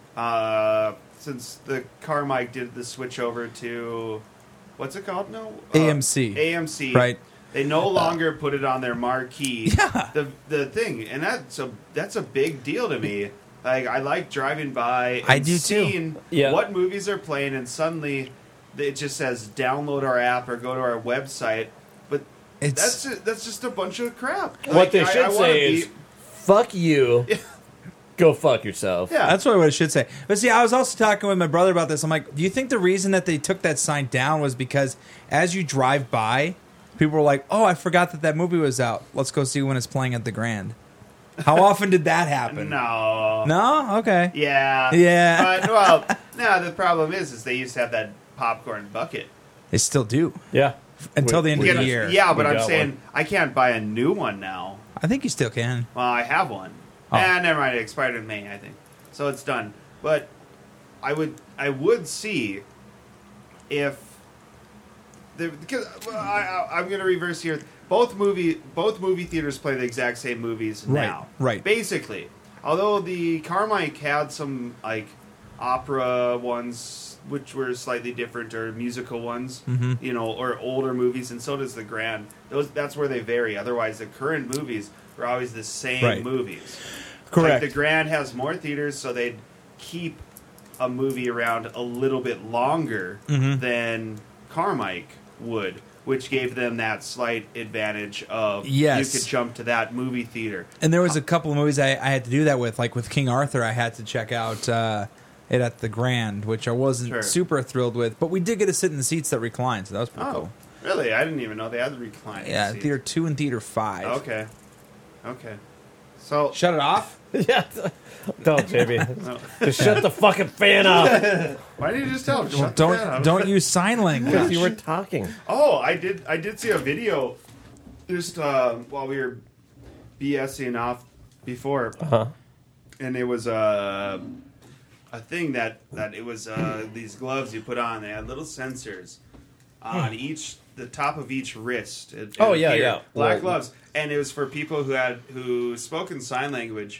uh, since the Carmike did the switch over to what's it called? No, uh, A M C. A M C, Right. They no longer put it on their marquee. Yeah. The the thing, and that's a that's a big deal to me. Like I like driving by and I do too. seeing Yeah. what movies are playing, and suddenly it just says download our app or go to our website. But It's that's just, that's just a bunch of crap. What Like, they I- should I wanna say be- is, "Fuck you, go fuck yourself." yeah. That's what it should say. But see, I was also talking with my brother about this. I'm like, do you think the reason that they took that sign down was because as you drive by, people were like, "Oh, I forgot that that movie was out. Let's go see when it's playing at the Grand." How often did that happen? No. No? Okay. Yeah. Yeah. But, well, no, the problem is, is they used to have that popcorn bucket. They still do. Yeah. Until We- the end we of the just- year. Yeah, but We I'm got saying one. I can't buy a new one now. I think you still can. Well, I have one. Oh. Ah, never mind. It expired in May, I think. So it's done. But I would, I would see if the because well, I, I, I'm going to reverse here. Both movie, both movie theaters play the exact same movies Right, now. right. Basically, although the Carmike had some like opera ones, which were slightly different, or musical ones, Mhm. you know, or older movies, and so does the Grand. Those that's where they vary. Otherwise, the current movies are always the same Right. movies. Correct. Like the Grand has more theaters, so they'd keep a movie around a little bit longer Mhm. than Carmike would, which gave them that slight advantage of Yes. you could jump to that movie theater. And there was a couple of movies I, I had to do that with. Like with King Arthur, I had to check out uh, it at the Grand, which I wasn't Sure. super thrilled with. But we did get to sit in the seats that recline, so that was pretty Oh, cool. really? I didn't even know they had the reclining Yeah, seats. theater two and theater five. Okay, okay. So Shut it off. Yeah. Don't, J B. no. Just shut the fucking fan off. Why didn't you just tell him? Well, Shut the fan don't off? don't use sign language. You were talking. Oh, I did. I did see a video just uh, while we were BSing off before, Uh-huh. and it was uh, a thing that that it was uh, these gloves you put on. They had little sensors on each the top of each wrist. It- it Oh, yeah, appeared. yeah. black Well- gloves, and it was for people who had who spoke in sign language,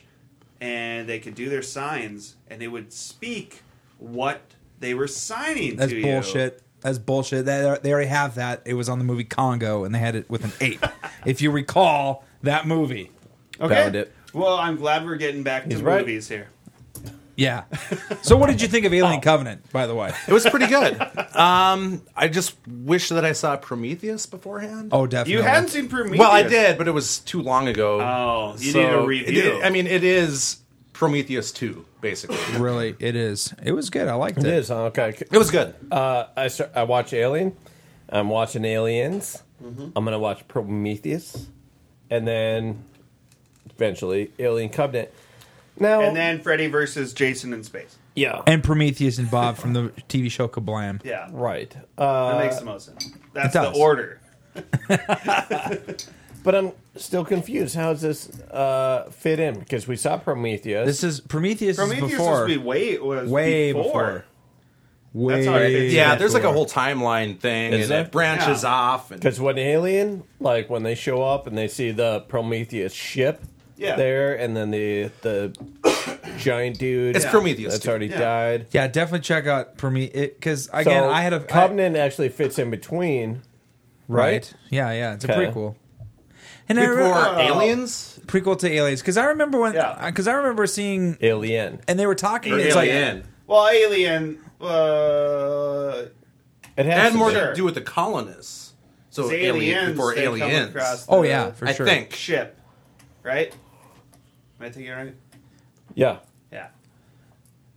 and they could do their signs, and they would speak what they were signing That's to you. bullshit. That's bullshit. They, they already have that. It was on the movie Congo, and they had it with an ape. If you recall that movie. Okay. Found it. Well, I'm glad we're getting back to He's right. movies here. Yeah. So what did you think of Oh. Alien Covenant, by the way? It was pretty good. um, I just wish that I saw Prometheus beforehand. Oh, definitely. You hadn't seen Prometheus. well, I did, but it was too long ago. Oh, you So need a it- review. it- I mean, it is Prometheus two, basically. Really, it is. It was good. I liked it. It is, huh? Okay. It was good. Uh, I start, I watch Alien. I'm watching Aliens. Mm-hmm. I'm gonna watch Prometheus, and then eventually Alien Covenant. Now, and then Freddy versus Jason in space. yeah, And Prometheus and Bob from the T V show Kablam. Yeah, right. that Uh, makes the most sense. That's it the does. order. but I'm still confused. How does this uh, fit in? Because we saw Prometheus. This is Prometheus, Prometheus is before. was be way was way before. before. Way That's how I figured. Yeah, there's like a before. whole timeline thing, Is and there? it branches Yeah. off. And Because when Alien, like when they show up and they see the Prometheus ship Yeah. there, and then the the giant dude, It's Prometheus, that's too. already Yeah. died. Yeah, definitely check out Prometheus. Because, again, So I had a. Covenant actually fits in between, I- right? right? Yeah, yeah. It's a Okay. prequel. And I before remember, Aliens, prequel to Aliens. Because I remember when. Yeah. Because I remember seeing. Alien. And they were talking. or It's like. Alien, Well, Alien. Uh, It it has had to more be. Sure. to do with the colonists. So it's Alien aliens before that come Aliens. across Oh, the yeah, for I sure. think. ship, right? Am I thinking right? Yeah. Yeah.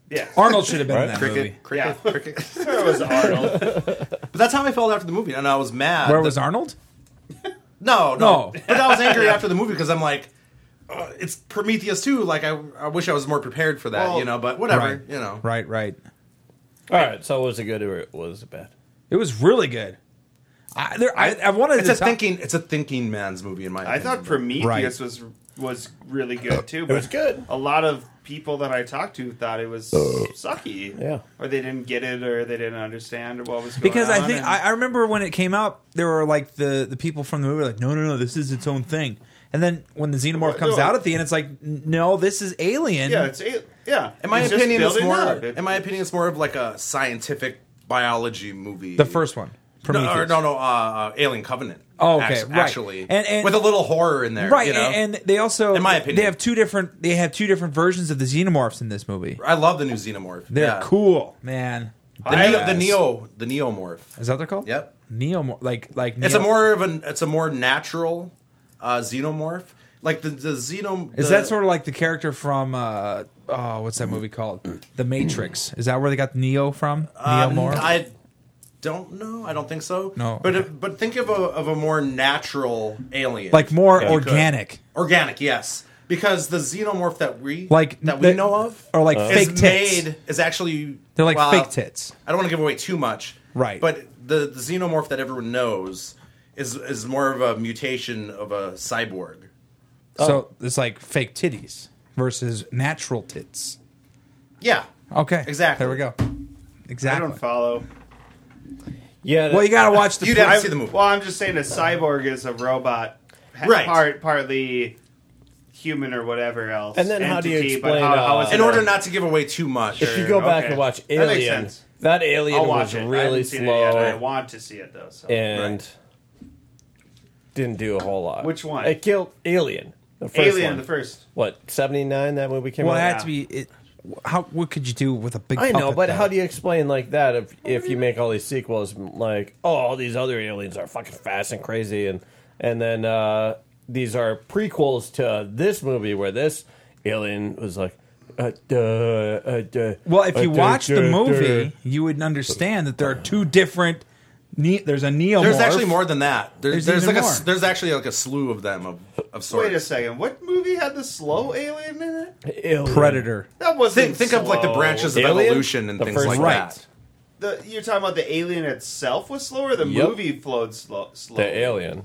Yeah. Arnold should have been in Right. that Cricket, movie. cricket, Yeah. cricket. There was Arnold. But that's how I felt after the movie, and I was mad. Where that- was Arnold? No, no, No. But I was angry after the movie because I'm like, uh, it's Prometheus too. Like I, I wish I was more prepared for that, Well, you know. But whatever, Right. you know. Right, right. All right, so was it good or was it bad? It was really good. I, there, I, I wanted It's to a talk- thinking. It's a thinking man's movie in my. I opinion. thought Prometheus Right. was was really good too. But was good. A lot of people that I talked to thought it was sucky. Yeah. Or they didn't get it, or they didn't understand what was going because on. I think and- I, I remember when it came out, there were like the the people from the movie were like, no, no, no, this is its own thing. And then when the xenomorph comes No. out at the end, it's like, no, this is Alien. yeah, it's a- yeah. In my It's just opinion, it's building more. up. It- In my opinion, it's more of like a scientific biology movie. the first one, No, Prometheus. or no, no, uh, uh, Alien Covenant. Oh, okay, act- right. Actually, And- and- with a little horror in there, Right, You know? and, and they also, In my opinion. they have two different. They have two different versions of the xenomorphs in this movie. I love the new Xenomorph. They're yeah. cool, man. The Neo, the Badass. Neo, the Neomorph. Is that what they're called? Yep. Neo, like like It's Neo- a more of an. It's a more natural uh, Xenomorph. Like the the Xenom. Is the- that sort of like the character from uh, oh, what's that movie called? The Matrix. Is that where they got Neo from? Neo Um, more. I don't know. I don't think so. No, But okay. uh, but think of a of a more natural alien. like more if you could. organic, Organic, yes. Because the Xenomorph that we like that we the- know of or like is fake tits. made is actually They're like well, fake tits. I don't want to give away too much. Right. But the, the Xenomorph that everyone knows is is more of a mutation of a cyborg. So it's like fake titties versus natural tits. Yeah. Okay, Exactly. There we go. I Exactly. don't follow. Yeah. Well, you gotta watch the. You'd have to I- see the movie. Well, I'm just saying a cyborg is a robot, ha- Right. Part partly human or whatever else. And then how do you entity, but explain, how- how uh, is it In a- order not to give away too much. if you go back okay. and watch That makes Alien, sense. that Alien I'll watch was it. I really haven't seen it yet, and I slow want to see it though. So. and didn't do a whole lot. Which one? It killed Alien. The first Alien, one. the first. What, seventy-nine that movie came well, it out? had to be. It, how? What could you do with a big? I know, puppet, but though? how do you explain like that if if you make all these sequels like, oh, all these other aliens are fucking fast and crazy, and and then uh, these are prequels to this movie where this alien was like, uh, duh, uh, duh, Well, if you uh, duh, watch the duh, movie, duh. you would understand that there are two different. Ne- there's a Neo. There's actually more than that. There's, There's there's, even like more. a there's actually like a slew of them of of sorts. Wait a second. What movie had the slow alien in it? Alien. Predator. That wasn't. Think think of like the slow. branches of Alien? evolution and The things first like one. that. The, you're talking about the alien itself was slower. The Yep. movie flowed slow. slow. The alien.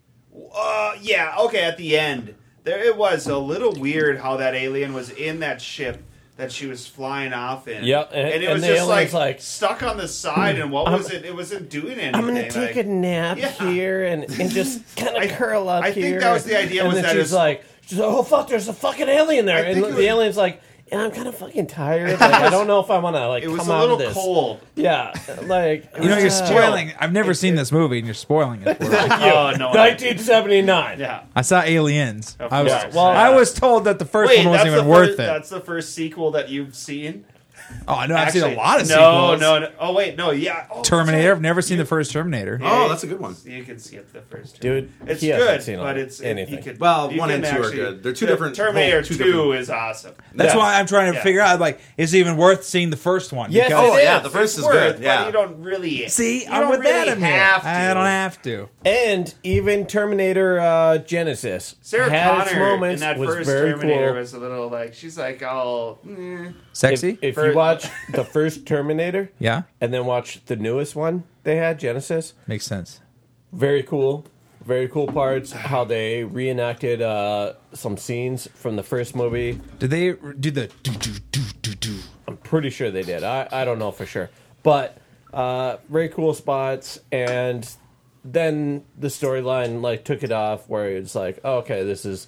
Uh, yeah. Okay. At the end, there it was a little weird how that alien was in that ship that she was flying off in. Yep, and- and, it and was the just alien's like, like, stuck on the side. And what I'm- was it? It wasn't doing anything. I'm gonna take like, a nap Yeah. here and, and just kind I- of curl up I here. think that was the idea, And was then that she's it's- like, she's like, oh fuck, there's a fucking alien there, I and think the it was- alien's like, and I'm kind of fucking tired. Like, I don't know if I want to like It was come a out little of this. cold. Yeah, like You know, you're uh, spoiling. I've never seen this movie, and you're spoiling it. For me. Oh no! nineteen seventy-nine. Yeah. I saw Aliens. Of I was, course. well, I was told that the first Wait, one that's wasn't the even worth first, it. That's the first sequel that you've seen. Oh, I know. I've seen a Actually, lot of no, sequels. No, no. Oh wait, no. Yeah. Oh, Terminator. that's I've never seen the first Terminator. right. Oh, that's a good one. You can skip the first, Dude, It's he hasn't good, seen but it's anything. You could, Well, you one can and two are actually- good. They're two the different- Terminator whole two Two different- is awesome. That's Yeah. why I'm trying to Yeah. figure out, like, is it even worth seeing the first one? Yes, Because- Oh, it yeah, is. the first It's is worth, good. Yeah. But you don't really See, You I'm don't with really that. I'm here. have to. I don't have to. And even Terminator uh, Genesis Sarah had its Connor in moments. that was first very Terminator cool. was a little like she's like oh mm. Sexy? If, if For- you watch the first Terminator, Yeah. and then watch the newest one they had, Genesis, Makes sense. very cool. Very cool parts. How they reenacted uh, some scenes from the first movie. Did they do the do do do do do? I'm pretty sure they did. I, I don't know for sure. But uh, very cool spots. And then the storyline like took it off where it's like, oh, okay, this is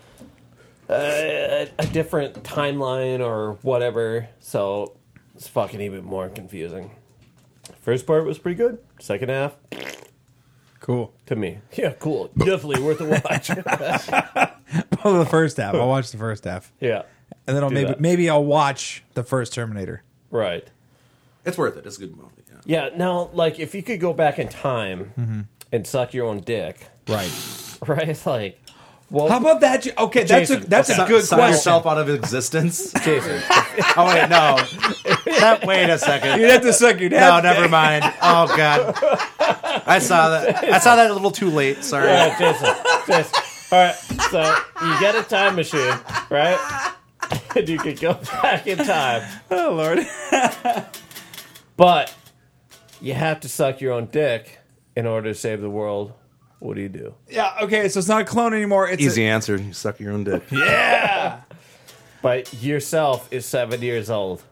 a, a different timeline or whatever. So it's fucking even more confusing. First part was pretty good. Second half, Cool. to me, yeah, cool. Definitely worth a watch. Well, the first half. I'll watch the first half, Yeah, and then I'll Do maybe that. maybe I'll watch the first Terminator. right. It's worth it. It's a good movie. Yeah. Yeah, now, like, if you could go back in time and suck your own dick, Right. right? Like, Well, How about that? J- Okay, that's a Jason, that's okay. a good Sign question. yourself out of existence. Jason, Oh wait, no. That, wait a second. You'd have to suck your No, dad. never mind. Oh god, I saw that. I saw that a little too late. Sorry. all right, Jason, Jason. All right, so you get a time machine, right? And you can go back in time, Oh Lord. but you have to suck your own dick in order to save the world. What do you do? Yeah. Okay. So it's not a clone anymore. It's Easy A, answer. You suck your own dick. yeah. But yourself is seven years old.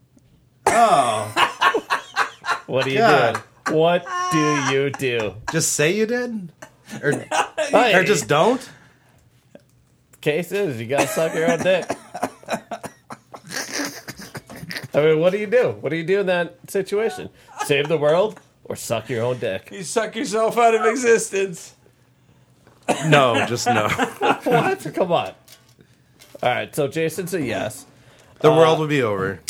Oh. What do you God. do? What do you do? Just say you did, or, Hey, or just don't. case is you gotta suck your own dick. I mean, what do you do? What do you do in that situation? Save the world or suck your own dick? You suck yourself out of existence. No, just no. What? Come on. All right, so Jason's a yes. The world will be over.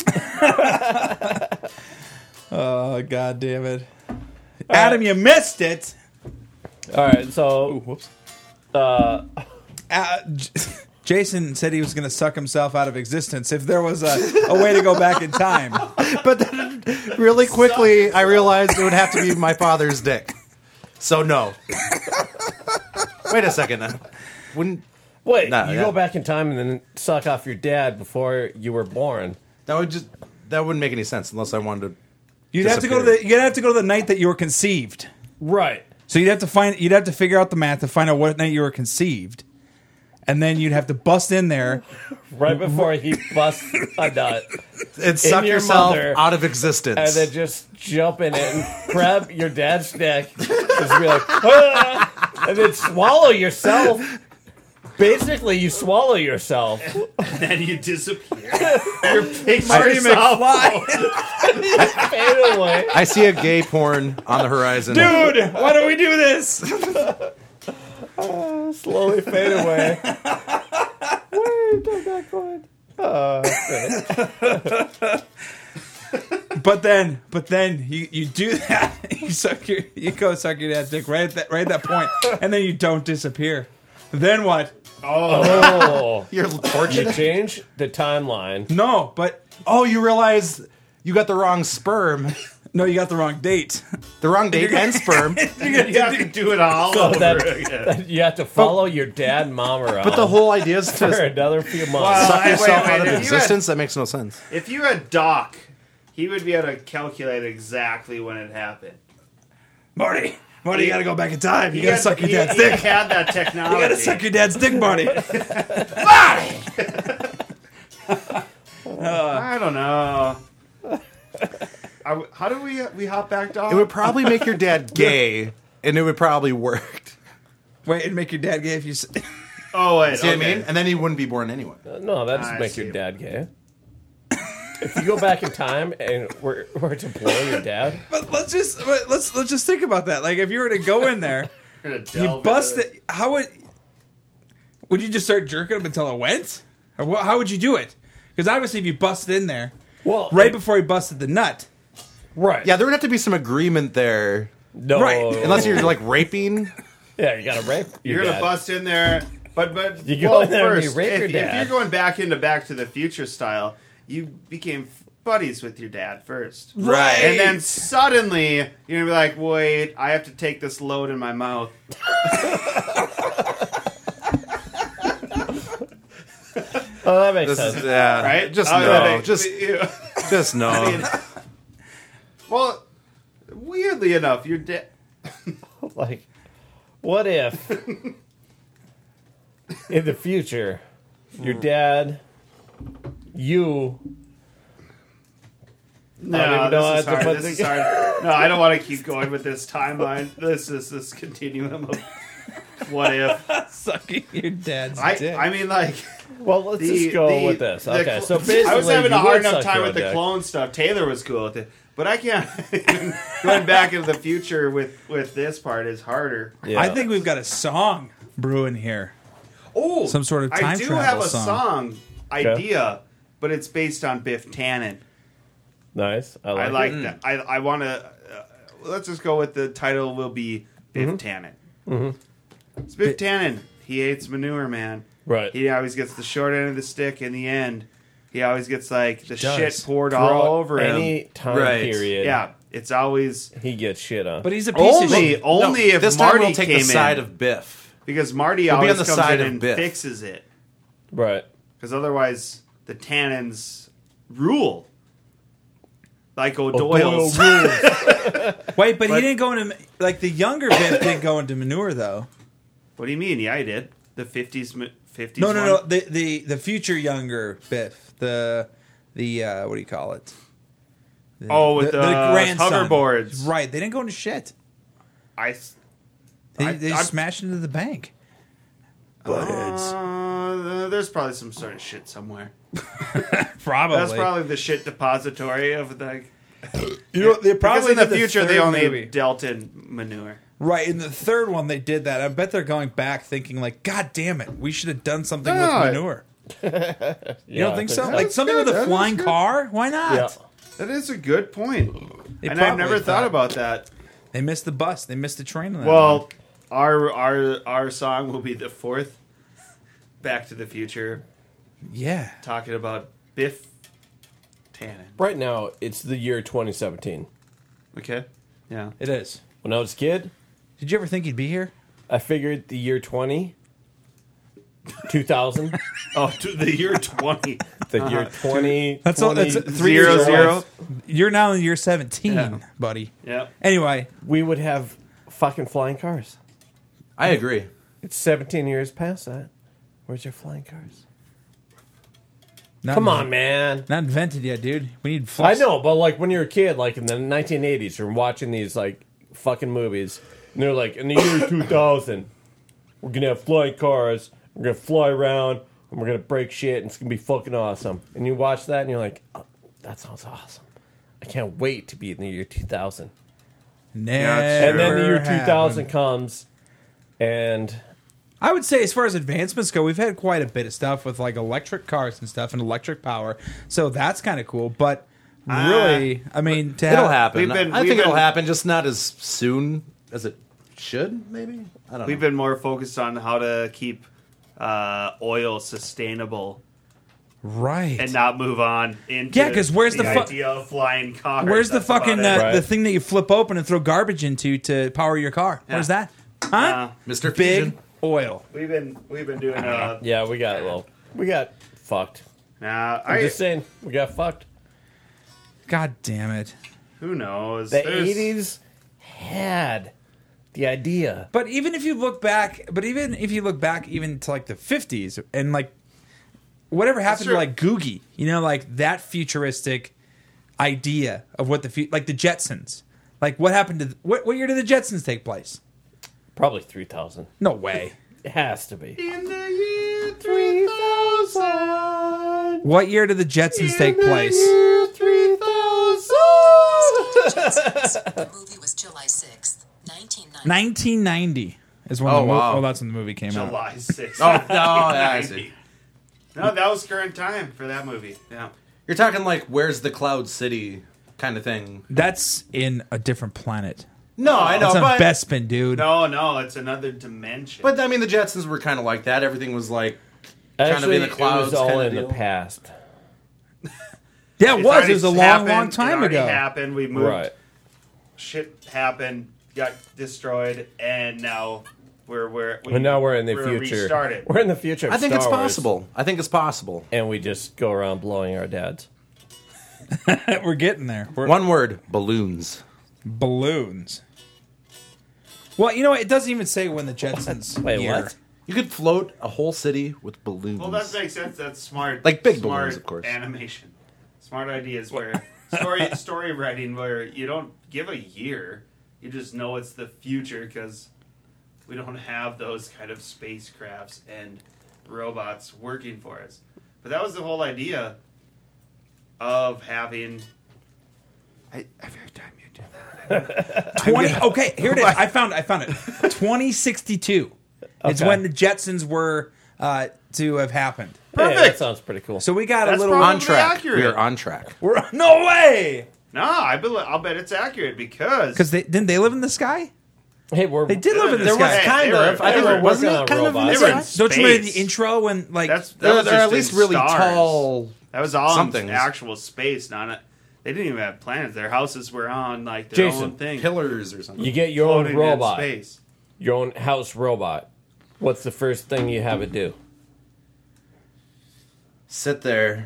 Oh God damn it, Adam! You missed it. All right, so Whoops. uh, Uh, J- Jason said he was going to suck himself out of existence if there was a, a way to go back in time. But then, really quickly, I realized it would have to be my father's dick. So no. Wait a second. Now. Wouldn't wait, No, you yeah. go back in time and then suck off your dad before you were born. that would just that wouldn't make any sense unless I wanted to. You'd have to go to the you'd have to go to the night that you were conceived. Right. So you'd have to find you'd have to figure out the math to find out what night you were conceived, and then you'd have to bust in there. Right before he busts a nut. And suck your yourself mother, out of existence. And then just jump in it and grab your dad's neck. Just be like, ah, and then swallow yourself. Basically, you swallow yourself. Then you disappear. Your picture Marty yourself. McFly, Fade away. I see a gay porn on the horizon. dude, why don't we do this? Slowly fade away. Wait, I'm not going. Uh, But then, but then you, you do that. You suck your you go suck your dad's dick right at that right at that point, and then you don't disappear. Then what? oh. You're You fortunate. change the timeline. No, but Oh, you realize you got the wrong sperm, no, you got the wrong date. the wrong date and sperm. You have to do it all So over that, again. that you have to follow your dad and mom around But the whole idea is for to another few months. Wow. suck Wait, yourself wait, out of if you had- existence. That makes no sense. If you had Doc, he would be able to calculate exactly when it happened. Marty, Marty, you gotta go back in time. You He gotta had- suck your he- dad's he dick. had that technology. You gotta suck your dad's dick, Marty. I don't know. Are we- how do we we hop back, Doc? It would probably make your dad gay, and it would probably work. Wait, and make your dad gay if you. s- oh wait, See what I okay. mean? And then he wouldn't be born anyway. No, that doesn't I make see. your dad gay. If you go back in time and were, were to blow your dad, But let's just but let's let's just think about that. Like, if you were to go in there, We're gonna you delve bust into it. How would would you just start jerking him until it went, or what, how would you do it? Because obviously, if you busted in there well, right before he busted the nut, right? Yeah, there would have to be some agreement there. no, Right. Unless you're like raping. yeah, you gotta rape your You're dad. gonna bust in there, but but You go well, in there and first, you rape if, your if dad. you're going back into Back to the Future style, you became buddies with your dad first, Right. And then suddenly you're gonna be like, "Wait, I have to take this load in my mouth." Oh, that makes This sense. is, yeah, Right? Just Oh, no. that makes- Just, you- just no. I mean, well, weirdly enough, your dad. Like, what if in the future your dad, you, No, I don't even know this is how to hard. put This is it- hard. No, I don't want to keep going with this timeline. This is this continuum of what if. sucking your dad's I, dick. I mean, like. well, let's The- just go the- with this. the Okay, cl- so basically, I was having you a hard would enough suck time your with the dick. clone stuff. Taylor was cool with it, but I can't. Even going back into the future with with this part is harder. Yeah. I think we've got a song brewing here. Oh, Some sort of I time do travel have a song. song idea, but it's based on Biff Tannen. Nice. I like, I like it. that. I I want to. Uh, let's just go with the title. Will be Biff Tannen. Mm-hmm. It's Biff Tannen he hates manure, man. Right. He always gets the short end of the stick in the end. He always gets like the does. shit poured all over him. Any time Right. period. Yeah, it's always He gets shit on. But he's a piece of only shit. only No, if this time Marty we'll take came the side in of Biff. because Marty We'll be always on the comes side in of and Biff. fixes it right. because otherwise the tannins rule like O'Doyle's. Doyle rules. Wait, but, But- he didn't go into like the younger Biff didn't go into manure though. What do you mean? Yeah, I did. The fifties, fifties. No, no, one? no. The the the future younger Biff. The the uh, what do you call it? The, Oh, with the, grandson. hoverboards. Right. They didn't go into shit. I. They, I- they I- smashed into the bank. Uh, there's probably some sort of shit somewhere. Probably. That's probably the shit depository of like. you know, they Because probably in the did future they third only movie. dealt in manure. Right, in the third one they did that. I bet they're going back thinking like, God damn it, we should have done something No. with manure. You Yeah, don't I think think so? so. Like That's something good, with a that is flying good. car? Why not? Yeah. That is a good point, They and I've probably never thought thought- about that. They missed the bus. They missed the train on that Well, one. our our our song will be the fourth Back to the Future, Yeah. talking about Biff Tannen. Right now, it's the year twenty seventeen. Okay, yeah. It is. When I was a kid, Did you ever think he'd be here? I figured the year twenty, two thousand, Oh, to the year twenty. the year twenty, That's all- that's twenty, three Zero years zero. old. You're now in year seventeen, Yeah. buddy. Yeah. Anyway, we would have fucking flying cars. I agree. It's seventeen years past that. Where's your flying cars? not Come on, inv- man. Not invented yet, dude. We need I flex. know, but like when you're a kid, like in the nineteen eighties, you're watching these like fucking movies, and they're like, in the year two thousand, we're gonna have flying cars, we're gonna fly around, and we're gonna break shit, and it's gonna be fucking awesome. And you watch that, and you're like, oh, that sounds awesome. I can't wait to be in the year two thousand. Never And then the year two thousand happened. comes, and I would say, as far as advancements go, we've had quite a bit of stuff with like electric cars and stuff and electric power. So that's kind of cool. But really, I mean, to It'll have, happen. we've been- I we've think it'll been- happen, just not as soon as it should. Maybe I don't We've know. been more focused on how to keep uh, oil sustainable right? and not move on into Yeah, 'cause where's the fu- idea of flying cars? Where's the That's about fucking it. uh, Right. the thing that you flip open and throw garbage into to power your car? Yeah. Where's that? Huh? Uh, Mister Big Fusion. oil. we've been we've been doing. Uh, yeah, we got well, we got fucked. nah, I'm I, just saying, we got fucked. God damn it! who knows? The There's- eighties had the idea. But even if you look back, but even if you look back, even to like the fifties and like whatever happened to true. like Googie, you know, like that futuristic idea of what the fu- like the Jetsons, like what happened to what what year did the Jetsons take place? Probably three thousand. No way. It has to be. In the year three thousand. What year did the Jetsons take place? three thousand. The movie was July sixth, nineteen ninety. nineteen ninety is when Oh, the movie. wow. Well, that's when the movie came out. July sixth. Oh, no, yeah, I see. No, that was current time for that movie. Yeah. You're talking like where's the Cloud City kind of thing. That's in a different planet. No, I know, That's on but Bespin, dude. No, no, it's another dimension. but I mean the Jetsons were kind of like that. Everything was like kind Actually, of in the clouds. it was all kind of in the deal. past. Yeah, it It's was. already It was a long, happened. long It time already ago. happened. We moved. Right. Shit happened. Got destroyed, and now we're we're. We, But now we're in the we're future. Restarted. We're in the future. Of I think Star it's Wars, possible. I think it's possible. and we just go around blowing our dads. We're getting there. We're One word: balloons. balloons. Well, you know what? It doesn't even say when the Jetsons. Wait, year. what? You could float a whole city with balloons. Well, that makes sense. That's smart. Like big smart balloons, of course. Animation, smart ideas where story story writing where you don't give a year, you just know it's the future because we don't have those kind of spacecrafts and robots working for us. But that was the whole idea of having. I, every time you do that, Twenty. Okay, here it is. I found. I found it. Twenty sixty two. It's Okay. when the Jetsons were uh, to have happened. Hey, that Perfect. sounds pretty cool. So we got That's a little. probably on track. accurate. We are on track. We're, no way. no, I believe, I'll bet it's accurate because Because they didn't they live in the sky? Hey, we're They did live in the There was sky. kind They were- of. I they think were it wasn't working it on kind of in the robots. They were in sky? Don't you remember the space. intro when like That's that They're, was they're just at least in really stars. tall. That was all somethings. in actual space, not a, they didn't even have planets. Their houses were on like their Jason, own thing, Pillars or something. you get your own floating in robot, space. your own house robot. What's the first thing you have it do? Sit there.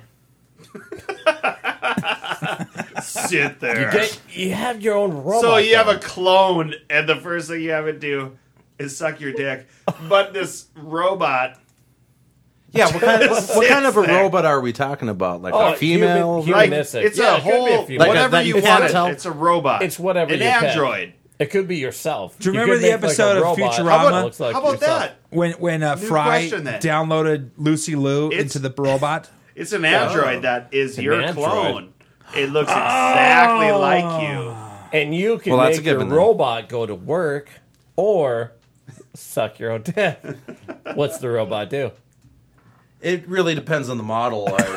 Sit there. You get you have your own robot. so you have though. a clone, and the first thing you have it do is suck your dick. But this robot, Yeah, what kind, of, what, what kind of a Sits there. robot are we talking about? Like Oh, a female? human- like Humanistic. it's Yeah, a it could be a whole female. whatever Like a- you that you can't want. It, tell? it's a robot. It's whatever An you pick. android. It could be yourself. Do you You remember could the make, like, a episode of robot Futurama? that How about- looks like How about yourself. that? when when uh, New Fry question, then. downloaded Lucy Liu It's- into the robot? It's an android that is An your android. clone. It looks exactly Oh. like you. And you can Well, that's make a your given then. robot go to work or suck your own dick. What's the robot do? It really depends on the model, I would think.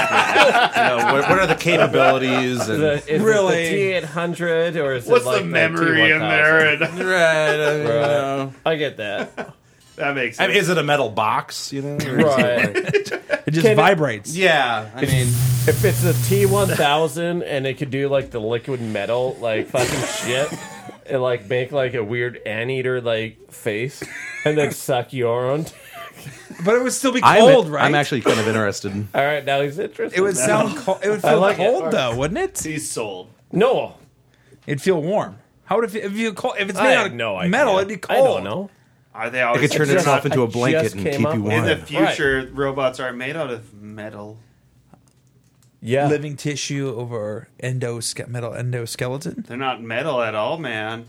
you know, what, what are the capabilities? Is And, it, is Really? it the T eight hundred or is What's it like the memory T in one there? thousand? And right, uh, you Right. know. I get that. that makes I sense. mean, is it a metal box? You know, or- Right. It just Can it- vibrates. Yeah, I mean, If it's a T one thousand and it could do like the liquid metal, like fucking shit, and like make like a weird anteater like face, and then suck your own. But it would still be I'm, cold, right? I'm actually kind of interested. All right, now he's interested. It would sound cold. It would feel like it. cold though, wouldn't it? He's sold. no. It'd feel warm. How would it feel? If, you cold, if it's I made out have of no idea. metal, it'd be I cold. don't know. Are they It always could turn just- itself into I a blanket just and came keep up you with in warm. the future? Robots aren't made out of metal. Yeah. Living tissue over endoske- metal endoskeleton. They're not metal at all, man.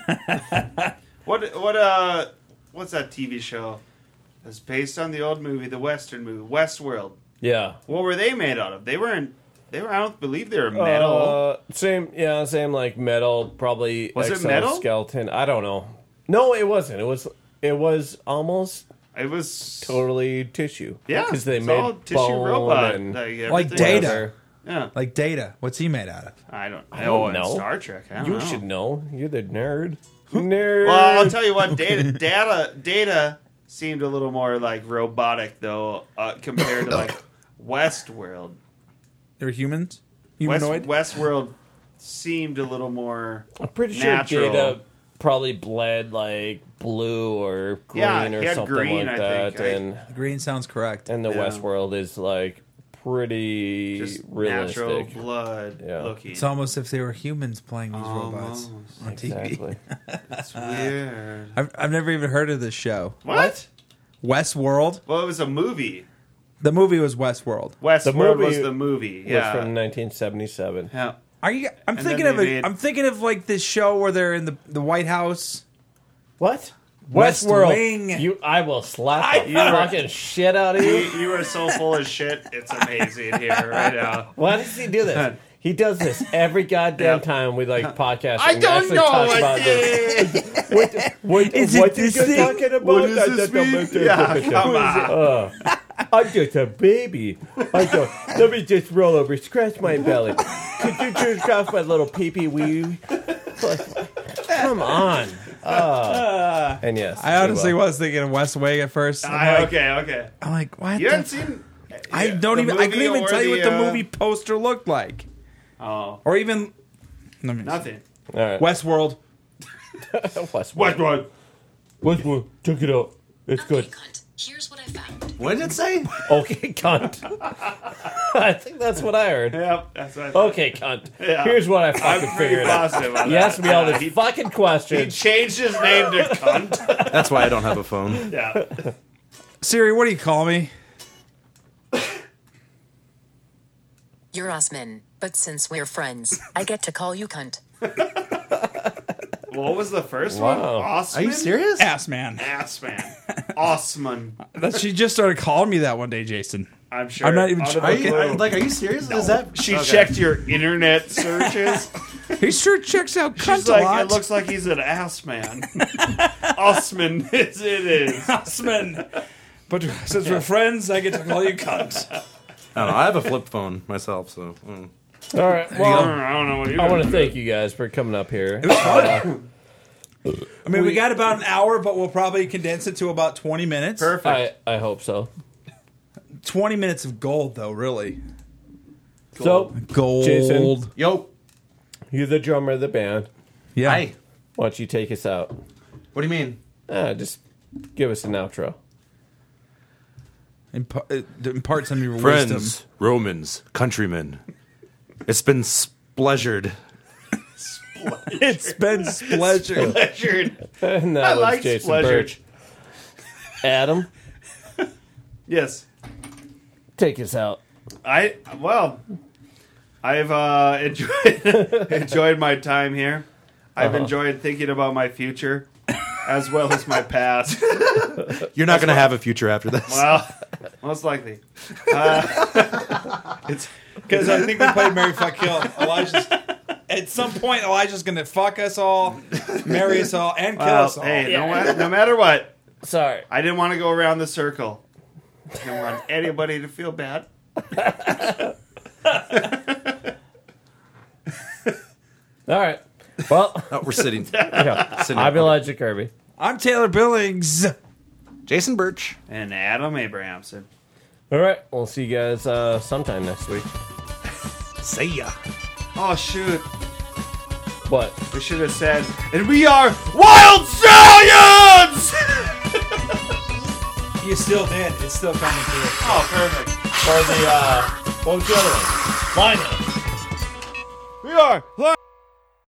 what what uh what's that T V show? It's based on the old movie, the Western movie, Westworld. Yeah. What were they made out of? They weren't. They were. I don't believe they were metal. Uh, same, yeah, same like metal, probably Was it metal? exoskeleton. I don't know. No, it wasn't. It was it was almost it was totally tissue. yeah, because they it's made all tissue bone robot, and like, Like everything. Data. Yeah, Like Data. What's he made out of? I don't. I know. don't know. Star Trek. I don't You know. should know. You're the nerd. Nerd. Well, I'll tell you what. Data, data, data seemed a little more like robotic though, uh, compared to like Westworld. They're humans? West, Humanoid? Westworld seemed a little more. I'm pretty sure natural. Data probably bled like blue or green Yeah, or he had something green, like I that, think, right? and Green sounds correct. and the Yeah. Westworld is like pretty Just realistic. natural blood Yeah. looking. It's almost if they were humans playing these robots Almost. on T V. Exactly. It's weird. I've, I've never even heard of this show. What? Westworld? Well, it was a movie. The movie was Westworld. Westworld movie was the movie. Yeah. Was from nineteen seventy-seven. yeah. Are you? I'm And thinking then of they a, made- I'm thinking of like this show where they're in the the White House. What? West Westworld. Wing. You, I will slap the You were- fucking shit out of You, you. you are so full of shit. It's amazing here right now. Why does he do this? He does this every goddamn Yep. time we like podcast. I and don't actually know talk what about this. this. What, what, Is it what this you thing? talking about? What does this mean? Yeah, come on. Uh, I'm just a baby. I go, let me just roll over, scratch my belly. Could you jerk off my little pee-pee wee? Come on. Uh, and yes. I honestly he will. was thinking of West Wing at first. I'm I, like, okay, okay. I'm like, what? You the haven't seen. I don't the even. I movie couldn't even or tell you what the, the uh, movie poster looked like, Oh, or even let me- nothing. All right. Westworld. Westworld. Westworld. Westworld. Check it out. It's Okay, good. cunt. Here's what I found. What did it say? Okay, cunt. I think that's what I heard. Yep, that's what I thought. Okay, cunt. Yeah. Here's what I fucking I'm pretty figured out. positive on You that. asked me all Yeah, these he, fucking he questions. changed his name to cunt. That's why I don't have a phone. Yeah. Siri, what do you call me? You're Osman, but since we're friends, I get to call you cunt. What was the first Wow. one? Osman? Are you serious? Ass man. Ass man. Osman. That she just started calling me that one day, Jason. I'm sure. I'm not even Out of trying- the Are you blue. are- like? Are you serious? Is that She okay. checked your internet searches. He sure checks out cunt She's a like, lot. it looks like he's an ass man. Osman, is it is. Osman. But since we're friends, I get to call you cunt. I don't know. I have a flip phone myself, so. Mm. All right. I Well, don't know what you I want to thank you guys for coming up here. It was fun. it I mean, we, we got about an hour, but we'll probably condense it to about twenty minutes. Perfect. I, I hope so. twenty minutes of gold, though, really. So, Gold. Jason, Yo. you're the drummer of the band. Yeah. Hi. Why don't you take us out? What do you mean? Ah, just give us an outro. Imp- uh, impart some of your Friends, wisdom. Romans, countrymen, it's been spleasured. It's been pleasure. Pleasured. And that I was like Jason pleasure. Birch. Adam, Yes. take us out. I well, I've uh, enjoyed enjoyed my time here. I've Uh-huh. enjoyed thinking about my future as well as my past. You're not going to have a future after this. Well, most likely. Uh, it's Because I think we played Mary Fuck Kill. Elijah's at some point Elijah's gonna fuck us all, marry us all, and kill well, us all. hey, no, ma- no matter what, Sorry. I didn't want to go around the circle. I didn't want anybody to feel bad. All right. Well, Oh, we're sitting. yeah. sitting I'm Elijah Kirby. I'm Taylor Billings. Jason Birch. And Adam Abrahamson. All right. We'll see you guys uh, sometime next week. See ya. Oh shoot! What? We should have said, and we are Wild Stallions. You still did. It's still coming through. Oh, perfect. For the, uh, what was the other one? Lion. We are.